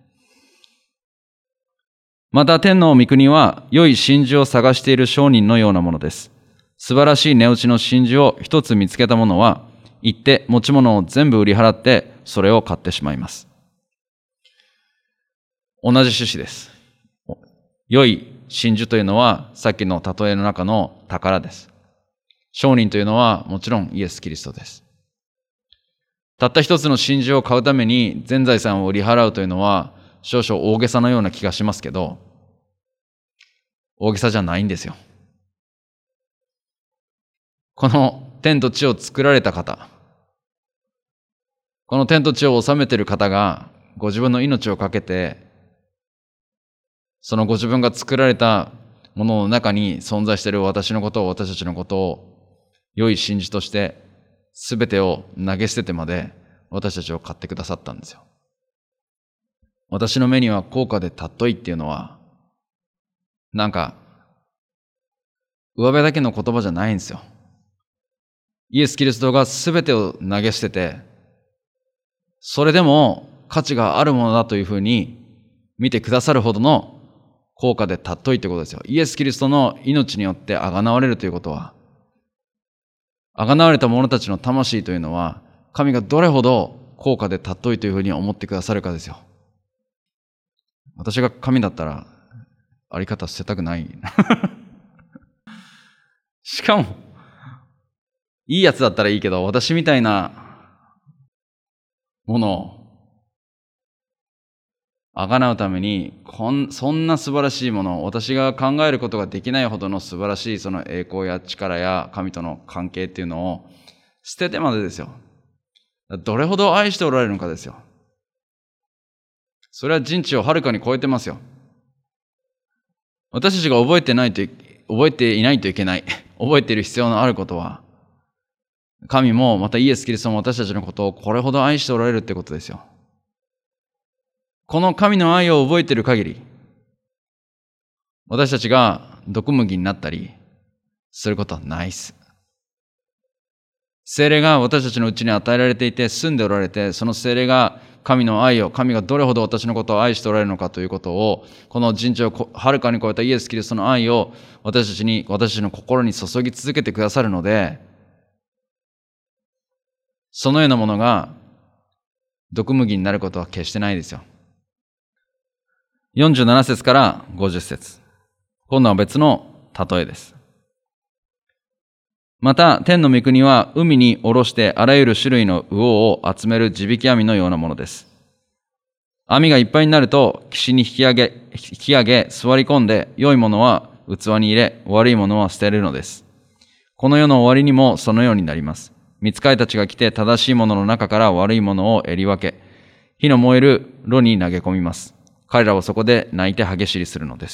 また天の御国は良い真珠を探している商人のようなものです。素晴らしい値打ちの真珠を一つ見つけた者は、行って持ち物を全部売り払ってそれを買ってしまいます。同じ趣旨です。良い真珠というのはさっきの例えの中の宝です。商人というのはもちろんイエス・キリストです。たった一つの真珠を買うために全財産を売り払うというのは少々大げさのような気がしますけど、大げさじゃないんですよ。この天と地を作られた方、この天と地を治めている方がご自分の命をかけて、そのご自分が作られたものの中に存在している私のことを、私たちのことを良い真珠として全てを投げ捨ててまで私たちを買ってくださったんですよ。私の目には高価で尊いっていうのはなんか上辺だけの言葉じゃないんですよ。イエス・キリストが全てを投げ捨てて、それでも価値があるものだというふうに見てくださるほどの高価で尊いということですよ。イエス・キリストの命によってあがなわれるということは、あがなわれた者たちの魂というのは、神がどれほど高価で尊いというふうに思ってくださるかですよ。私が神だったら、あり方捨てたくない。しかも、いいやつだったらいいけど、私みたいなものをあがなうためにこん、そんな素晴らしいもの、私が考えることができないほどの素晴らしいその栄光や力や神との関係っていうのを捨ててまでですよ。どれほど愛しておられるのかですよ。それは人知をはるかに超えてますよ。私たちが覚えてないと、覚えていないといけない、覚えている必要のあることは、神もまたイエス・キリストも私たちのことをこれほど愛しておられるってことですよ。この神の愛を覚えている限り、私たちが毒麦になったりすることはないです。聖霊が私たちのうちに与えられていて住んでおられて、その聖霊が神の愛を、神がどれほど私のことを愛しておられるのかということを、この人知をはるかに超えたイエス・キリストの愛を私たちに、私たちの心に注ぎ続けてくださるので、そのようなものが毒麦になることは決してないですよ。よんじゅうなな節からごじゅう節。今度は別の例えです。また、天の御国は海に下ろしてあらゆる種類の魚を集める地引き網のようなものです。網がいっぱいになると、岸に引き上げ、引き上げ、座り込んで、良いものは器に入れ、悪いものは捨てるのです。この世の終わりにもそのようになります。御使いたちが来て正しいものの中から悪いものをえり分け、火の燃える炉に投げ込みます。彼らはそこで泣いて歯ぎしりするのです。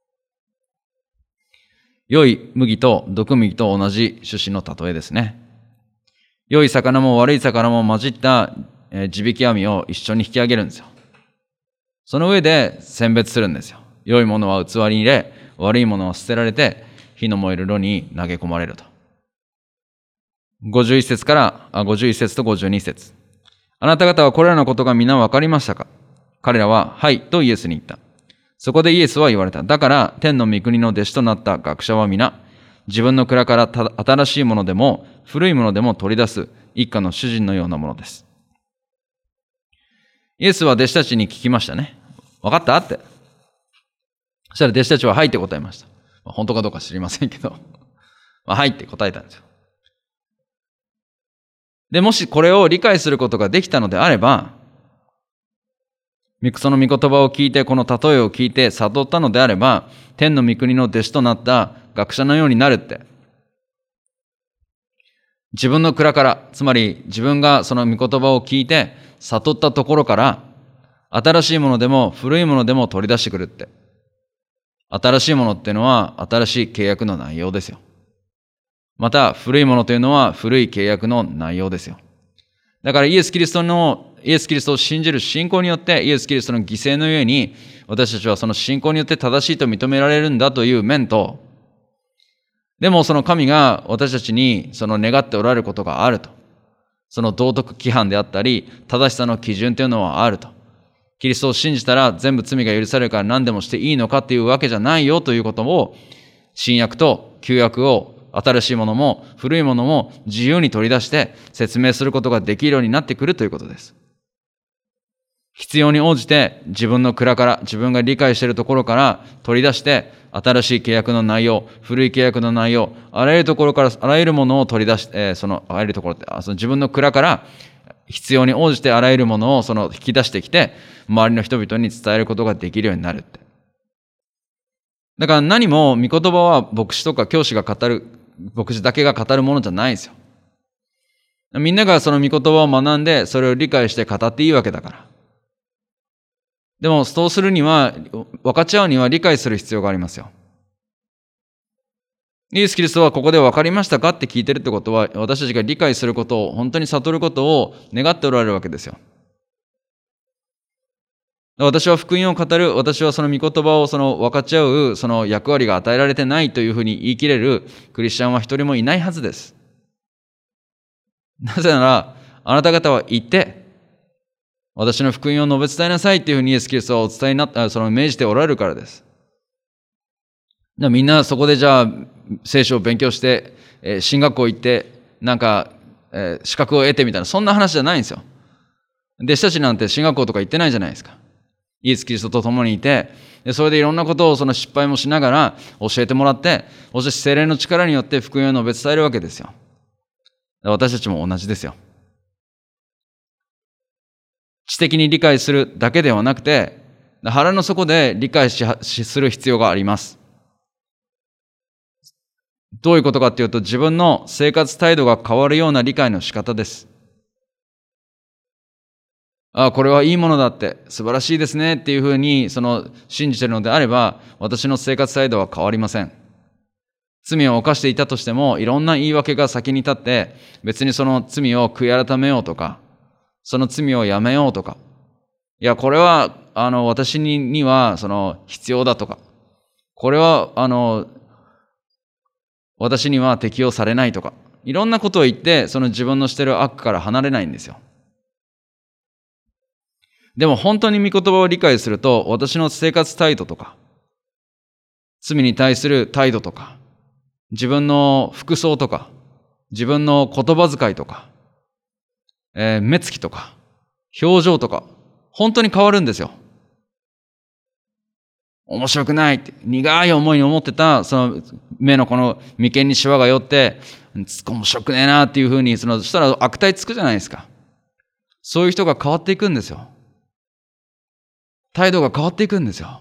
良い麦と毒麦と同じ趣旨の例えですね。良い魚も悪い魚も混じった地引き網を一緒に引き上げるんですよ。その上で選別するんですよ。良いものは器に入れ、悪いものは捨てられて、火の燃える炉に投げ込まれると。ごじゅういち節から、あ、ごじゅういち節とごじゅうに節。あなた方はこれらのことが皆分かりましたか？彼らは、はいとイエスに言った。そこでイエスは言われた。だから、天の御国の弟子となった学者は皆、 自分の蔵から新しいものでも古いものでも取り出す一家の主人のようなものです。イエスは弟子たちに聞きましたね。分かったって。そしたら弟子たちははいって答えました。本当かどうか知りませんけど、まあ、はいって答えたんですよ。で、もしこれを理解することができたのであれば、その御言葉を聞いて、この例えを聞いて悟ったのであれば、天の御国の弟子となった学者のようになるって。自分の蔵から、つまり自分がその御言葉を聞いて悟ったところから、新しいものでも古いものでも取り出してくるって。新しいものっていうのは新しい契約の内容ですよ。また古いものというのは古い契約の内容ですよ。だからイエス・キリストのイエス・キリストを信じる信仰によってイエス・キリストの犠牲のゆえに私たちはその信仰によって正しいと認められるんだという面と、でもその神が私たちにその願っておられることがあると。その道徳規範であったり正しさの基準というのはあると。キリストを信じたら全部罪が許されるから何でもしていいのかっていうわけじゃないよということを、新約と旧約を新しいものも古いものも自由に取り出して説明することができるようになってくるということです。必要に応じて自分の蔵から自分が理解しているところから取り出して新しい契約の内容、古い契約の内容、あらゆるところからあらゆるものを取り出して、えー、そのあらゆるところってその自分の蔵から必要に応じてあらゆるものをその引き出してきて周りの人々に伝えることができるようになるって。だから何も御言葉は牧師とか教師が語る、牧師だけが語るものじゃないですよ。みんながその御言葉を学んでそれを理解して語っていいわけだから。でもそうするには、分かち合うには理解する必要がありますよ。イエス・キリストはここで分かりましたかって聞いてるってことは、私たちが理解することを、本当に悟ることを願っておられるわけですよ。私は福音を語る、私はその御言葉をその分かち合う、その役割が与えられてないというふうに言い切れるクリスチャンは一人もいないはずです。なぜなら、あなた方は言って、私の福音を述べ伝えなさいっていうふうにイエス・キリストはお伝えになった、その命じておられるからです。みんなそこでじゃあ聖書を勉強して、えー、進学校行ってなんか、えー、資格を得てみたいな、そんな話じゃないんですよ。弟子たちなんて進学校とか行ってないじゃないですか。イエス・キリストと共にいて、でそれでいろんなことをその失敗もしながら教えてもらって、そして聖霊の力によって福音を述べ伝えるわけですよ。私たちも同じですよ。知的に理解するだけではなくて、腹の底で理解しする必要があります。どういうことかっていうと、自分の生活態度が変わるような理解の仕方です。ああ、これはいいものだって、素晴らしいですねっていうふうにその信じているのであれば、私の生活態度は変わりません。罪を犯していたとしても、いろんな言い訳が先に立って、別にその罪を悔い改めようとか、その罪をやめようとか、いや、これは、あの、私にには、その、必要だとか、これは、あの、私には適用されないとか、いろんなことを言って、その自分のしている悪から離れないんですよ。でも本当に御言葉を理解すると、私の生活態度とか、罪に対する態度とか、自分の服装とか、自分の言葉遣いとか、えー、目つきとか表情とか本当に変わるんですよ。面白くないって苦い思いに思ってたその目のこの眉間にシワが寄って面白くねえなっていうふうにそのそしたら悪態つくじゃないですか。そういう人が変わっていくんですよ。態度が変わっていくんですよ。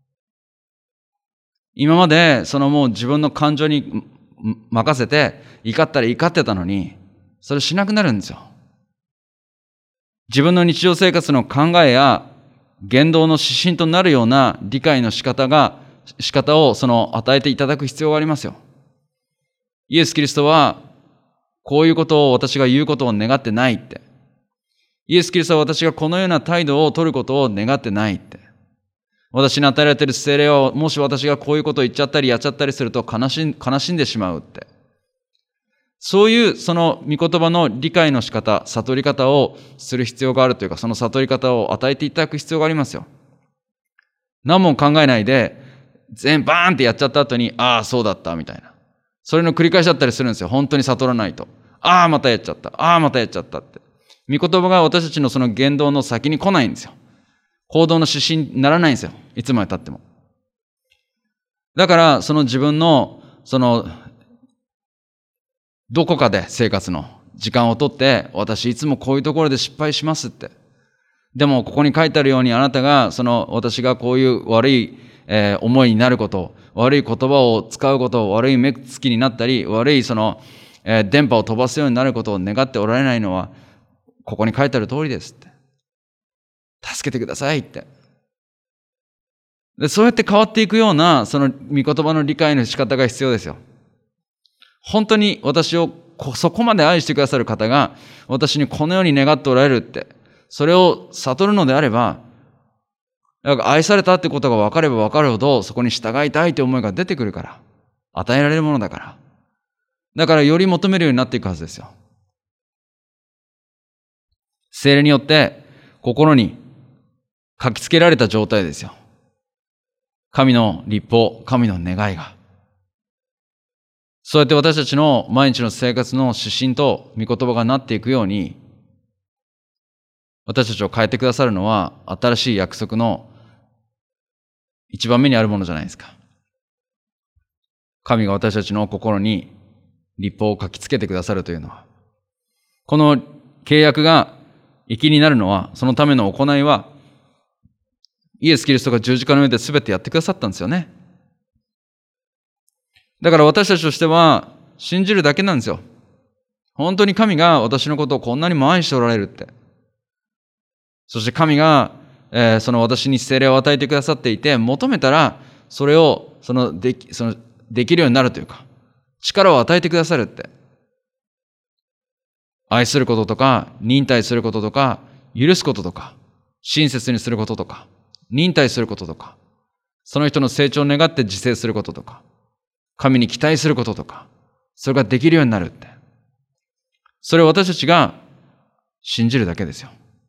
今までそのもう自分の感情に任せて怒ったり怒ってたのに、それしなくなるんですよ。自分の日常生活の考えや言動の指針となるような理解の仕方が、仕方をその与えていただく必要がありますよ。イエス・キリストは、こういうことを私が言うことを願ってないって。イエス・キリストは私がこのような態度を取ることを願ってないって。私に与えられている聖霊を、もし私がこういうことを言っちゃったりやっちゃったりすると悲しん、悲しんでしまうって。そういうその御言葉の理解の仕方、悟り方をする必要があるというか、その悟り方を与えていただく必要がありますよ。何も考えないで、全バーンってやっちゃった後に、ああ、そうだった、みたいな。 それの繰り返しだったりするんですよ。本当に悟らないと。ああ、またやっちゃった。ああ、またやっちゃったって。御言葉が私たちのその言動の先に来ないんですよ。行動の指針にならないんですよ。いつまで経っても。だから、その自分の、その、どこかで生活の時間をとって、私いつもこういうところで失敗しますって。でも、ここに書いてあるように、あなたが、その、私がこういう悪い、えー、思いになること、悪い言葉を使うこと、悪い目つきになったり、悪いその、えー、電波を飛ばすようになることを願っておられないのは、ここに書いてある通りですって。助けてくださいって。で、そうやって変わっていくような、その御言葉の理解の仕方が必要ですよ。本当に私をそこまで愛してくださる方が、私にこのように願っておられるって、それを悟るのであれば、愛されたってことが分かれば分かるほど、そこに従いたいという思いが出てくるから。与えられるものだから。だからより求めるようになっていくはずですよ。聖霊によって心に書きつけられた状態ですよ。神の律法、神の願いが。そうやって私たちの毎日の生活の指針と御言葉がなっていくように、私たちを変えてくださるのは新しい約束の一番目にあるものじゃないですか。神が私たちの心に律法を書きつけてくださるというのは。この契約が益になるのは、そのための行いは、イエス・キリストが十字架の上で全てやってくださったんですよね。だから私たちとしては信じるだけなんですよ。本当に神が私のことをこんなにも愛しておられるって。そして神が、えー、その私に聖霊を与えてくださっていて、求めたらそれをそのでき、そのできるようになるというか、力を与えてくださるって。愛することとか、忍耐することとか、許すこととか、親切にすることとか、忍耐することとか、その人の成長を願って自制することとか、神に期待することとか、それができるようになるって。それを私たちが信じるだけですよ。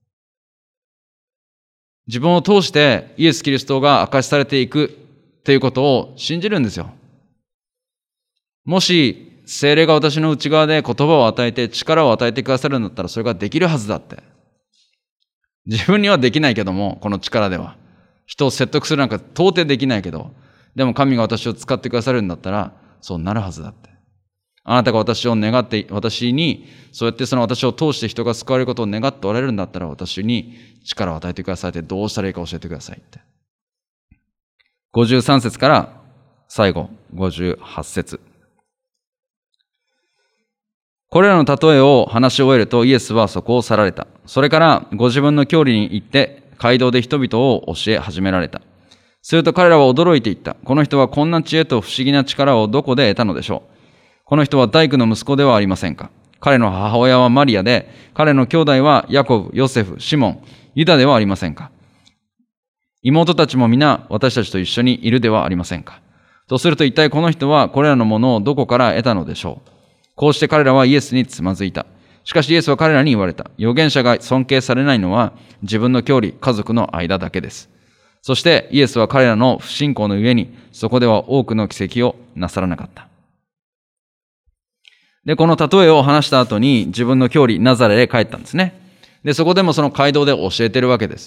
自分を通してイエス・キリストが明かしされていくということを信じるんですよ。もし聖霊が私の内側で言葉を与えて力を与えてくださるんだったら、それができるはずだって。自分にはできないけども、この力では人を説得するなんか到底できないけど、でも神が私を使ってくださるんだったらそうなるはずだって。あなたが私を願って、私にそうやってその私を通して人が救われることを願っておられるんだったら、私に力を与えてくださいって、どうしたらいいか教えてくださいって。ごじゅうさん節から最後ごじゅうはち節。これらの例えを話し終えると、イエスはそこを去られた。それからご自分の郷里に行って街道で人々を教え始められた。すると彼らは驚いていった。この人はこんな知恵と不思議な力をどこで得たのでしょう。この人は大工の息子ではありませんか。彼の母親はマリアで、彼の兄弟はヤコブ、ヨセフ、シモン、ユダではありませんか。妹たちも皆私たちと一緒にいるではありませんか。とすると一体この人はこれらのものをどこから得たのでしょう。こうして彼らはイエスにつまずいた。しかしイエスは彼らに言われた。預言者が尊敬されないのは自分の郷里、家族の間だけです。そしてイエスは彼らの不信仰のゆえに、そこでは多くの奇跡をなさらなかった。で、この例えを話した後に自分の郷里、ナザレへ帰ったんですね。で、そこでもその街道で教えてるわけです。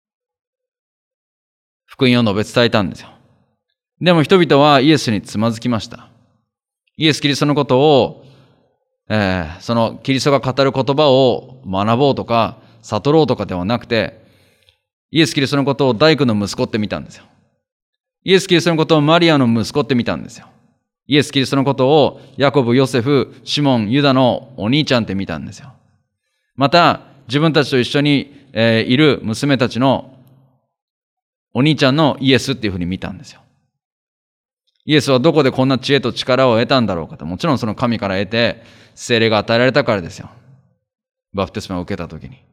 福音を述べ伝えたんですよ。でも人々はイエスにつまずきました。イエス・キリストのことを、えー、そのキリストが語る言葉を学ぼうとか悟ろうとかではなくて、イエス・キリストのことを大工の息子って見たんですよ。イエス・キリストのことをマリアの息子って見たんですよ。イエス・キリストのことをヤコブ、ヨセフ、シモン、ユダのお兄ちゃんって見たんですよ。また自分たちと一緒に、えー、いる娘たちのお兄ちゃんのイエスっていうふうに見たんですよ。イエスはどこでこんな知恵と力を得たんだろうかと。もちろんその神から得て聖霊が与えられたからですよ。バプテスマを受けたときに。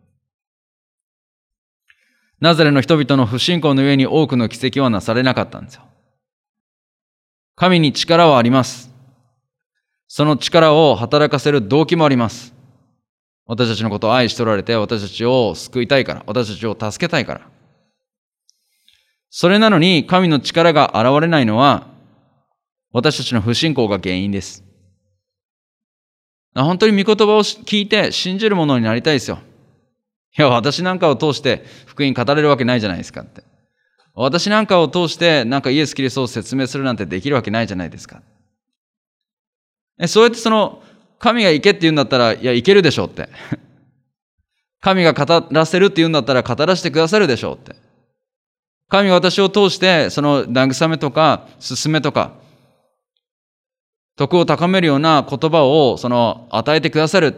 ナザレの人々の不信仰の上に多くの奇跡はなされなかったんですよ。神に力はあります。その力を働かせる動機もあります。私たちのことを愛しておられて、私たちを救いたいから、私たちを助けたいから。それなのに神の力が現れないのは、 私たちの不信仰が原因です。本当に御言葉を聞いて信じるものになりたいですよ。いや、私なんかを通して福音語れるわけないじゃないですかって。私なんかを通してなんかイエス・キリストを説明するなんてできるわけないじゃないですか。そうやってその神が行けって言うんだったら、いや、行けるでしょうって。神が語らせるって言うんだったら語らせてくださるでしょうって。神が私を通してその慰めとか勧めとか徳を高めるような言葉をその与えてくださるって。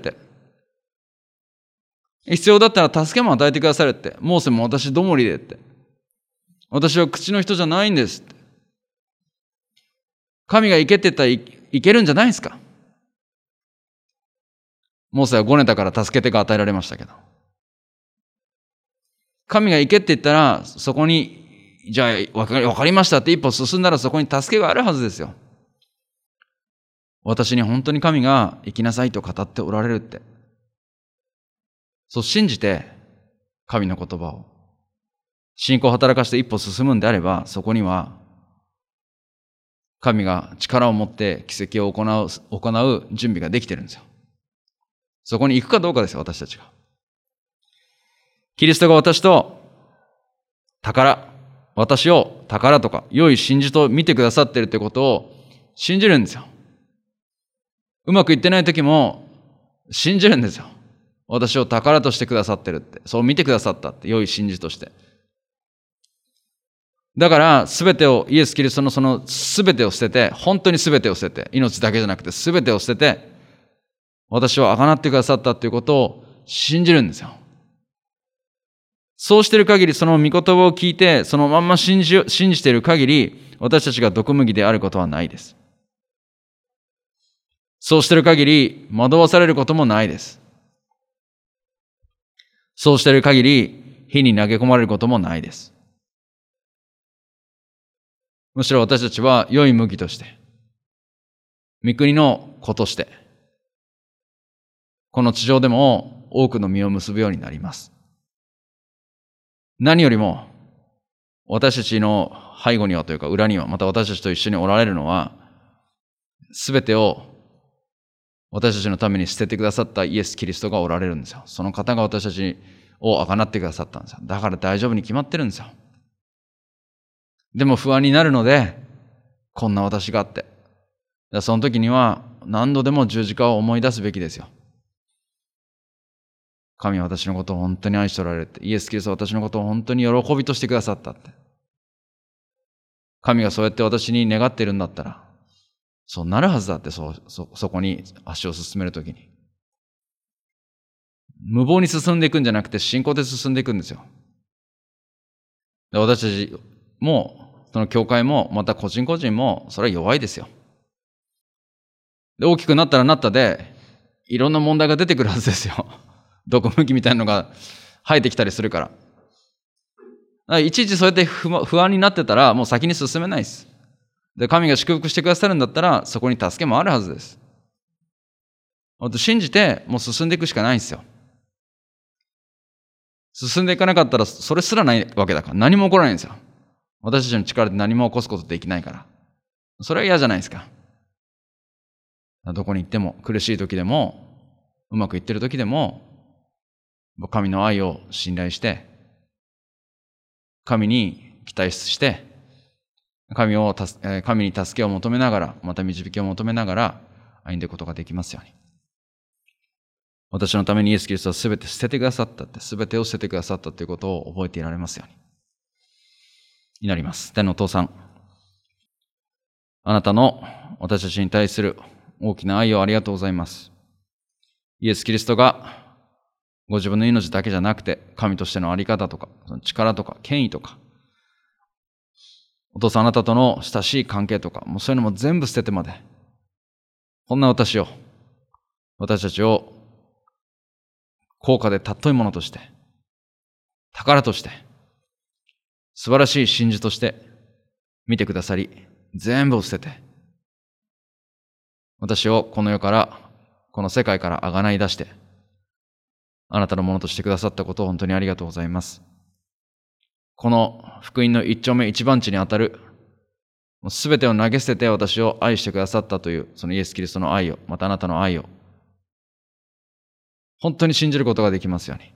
必要だったら助けも与えてくださるって。モーセも私どもりでって。私は口の人じゃないんですって。神が行けって言ったらいけるんじゃないですか。モーセはごねたから助けてが与えられましたけど。神が行けって言ったらそこに、じゃあわかり、わかりましたって一歩進んだらそこに助けがあるはずですよ。私に本当に神が生きなさいと語っておられるって。そう信じて神の言葉を信仰を働かして一歩進むんであれば、そこには神が力を持って奇跡を行う、行う準備ができてるんですよ。そこに行くかどうかですよ、私たちが。キリストが私と宝、私を宝とか良い真珠と見てくださっているということを信じるんですよ。うまくいってない時も信じるんですよ。私を宝としてくださってるって。そう見てくださったって。良い真珠として。だから全てを、イエス・キリストのその全てを捨てて、本当に全てを捨てて、命だけじゃなくて全てを捨てて、私を贖ってくださったということを信じるんですよ。そうしている限り、その御言葉を聞いて、そのまんま信じ、信じている限り、私たちが毒麦であることはないです。そうしている限り、惑わされることもないです。そうしている限り、火に投げ込まれることもないです。むしろ私たちは良い麦として、御国の子として、この地上でも多くの実を結ぶようになります。何よりも、私たちの背後にはというか裏には、また私たちと一緒におられるのは、すべてを私たちのために捨ててくださったイエス・キリストがおられるんですよ。その方が私たちをあがなってくださったんですよ。だから大丈夫に決まってるんですよ。でも不安になるので、こんな私があって。その時には何度でも十字架を思い出すべきですよ。神は私のことを本当に愛しておられるって。イエス・キリストは私のことを本当に喜びとしてくださったって。神がそうやって私に願っているんだったら、そうなるはずだって、そう、そ、そこに足を進めるときに。無謀に進んでいくんじゃなくて、信仰で進んでいくんですよ。で、私たちも、その教会も、また個人個人も、それは弱いですよ。で、大きくなったらなったで、いろんな問題が出てくるはずですよ。毒麦みたいなのが生えてきたりするから。だからいちいちそうやって不安になってたら、もう先に進めないです。で、神が祝福してくださるんだったら、そこに助けもあるはずです。信じて、もう進んでいくしかないんですよ。進んでいかなかったら、それすらないわけだから、何も起こらないんですよ。私たちの力で何も起こすことできないから。それは嫌じゃないですか。どこに行っても、苦しい時でも、うまくいってる時でも、神の愛を信頼して、神に期待して、神を、神に助けを求めながら、また導きを求めながら、歩んでいくことができますように。私のためにイエス・キリストはすべて捨ててくださったって、すべてを捨ててくださったということを覚えていられますように。祈ります。天のお父さん、あなたの私たちに対する大きな愛をありがとうございます。イエス・キリストがご自分の命だけじゃなくて、神としてのあり方とか、その力とか、権威とか、お父さんあなたとの親しい関係とか、もうそういうのも全部捨ててまで、こんな私を、私たちを高価で尊いものとして、宝として、素晴らしい真珠として見てくださり、全部を捨てて、私をこの世から、この世界からあがない出して、あなたのものとしてくださったことを本当にありがとうございます。この福音の一丁目一番地にあたるすべてを投げ捨てて私を愛してくださったという、そのイエス・キリストの愛を、またあなたの愛を、本当に信じることができますように。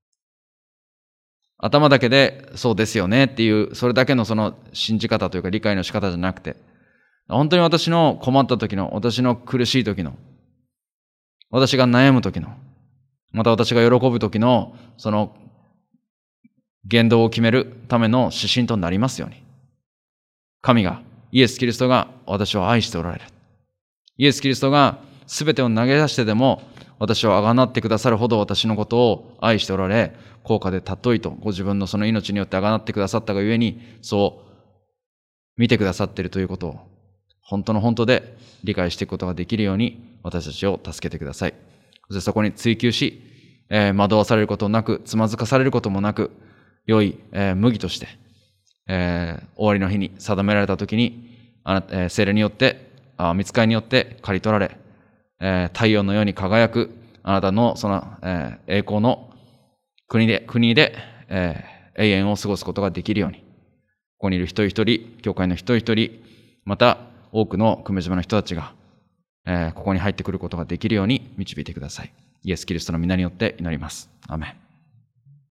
頭だけでそうですよねっていう、それだけのその信じ方というか理解の仕方じゃなくて、本当に私の困った時の、私の苦しい時の、私が悩む時の、また私が喜ぶ時の、その言動を決めるための指針となりますように。神が、イエス・キリストが私を愛しておられる。イエス・キリストが全てを投げ出してでも私をあがなってくださるほど私のことを愛しておられ、高価で尊いとご自分のその命によってあがなってくださったがゆえに、そう見てくださっているということを本当の本当で理解していくことができるように私たちを助けてください。そしてそこに追求し、えー、惑わされることなく、つまずかされることもなく、良い、えー、麦として、えー、終わりの日に定められたときに、あなた、えー、聖霊によって、あ御使いによって刈り取られ、えー、太陽のように輝くあなたのその、えー、栄光の国で、国で、えー、永遠を過ごすことができるように、ここにいる一人一人、教会の一人一人、また多くの久米島の人たちが、えー、ここに入ってくることができるように導いてください。イエス・キリストの皆によって祈ります。アーメン。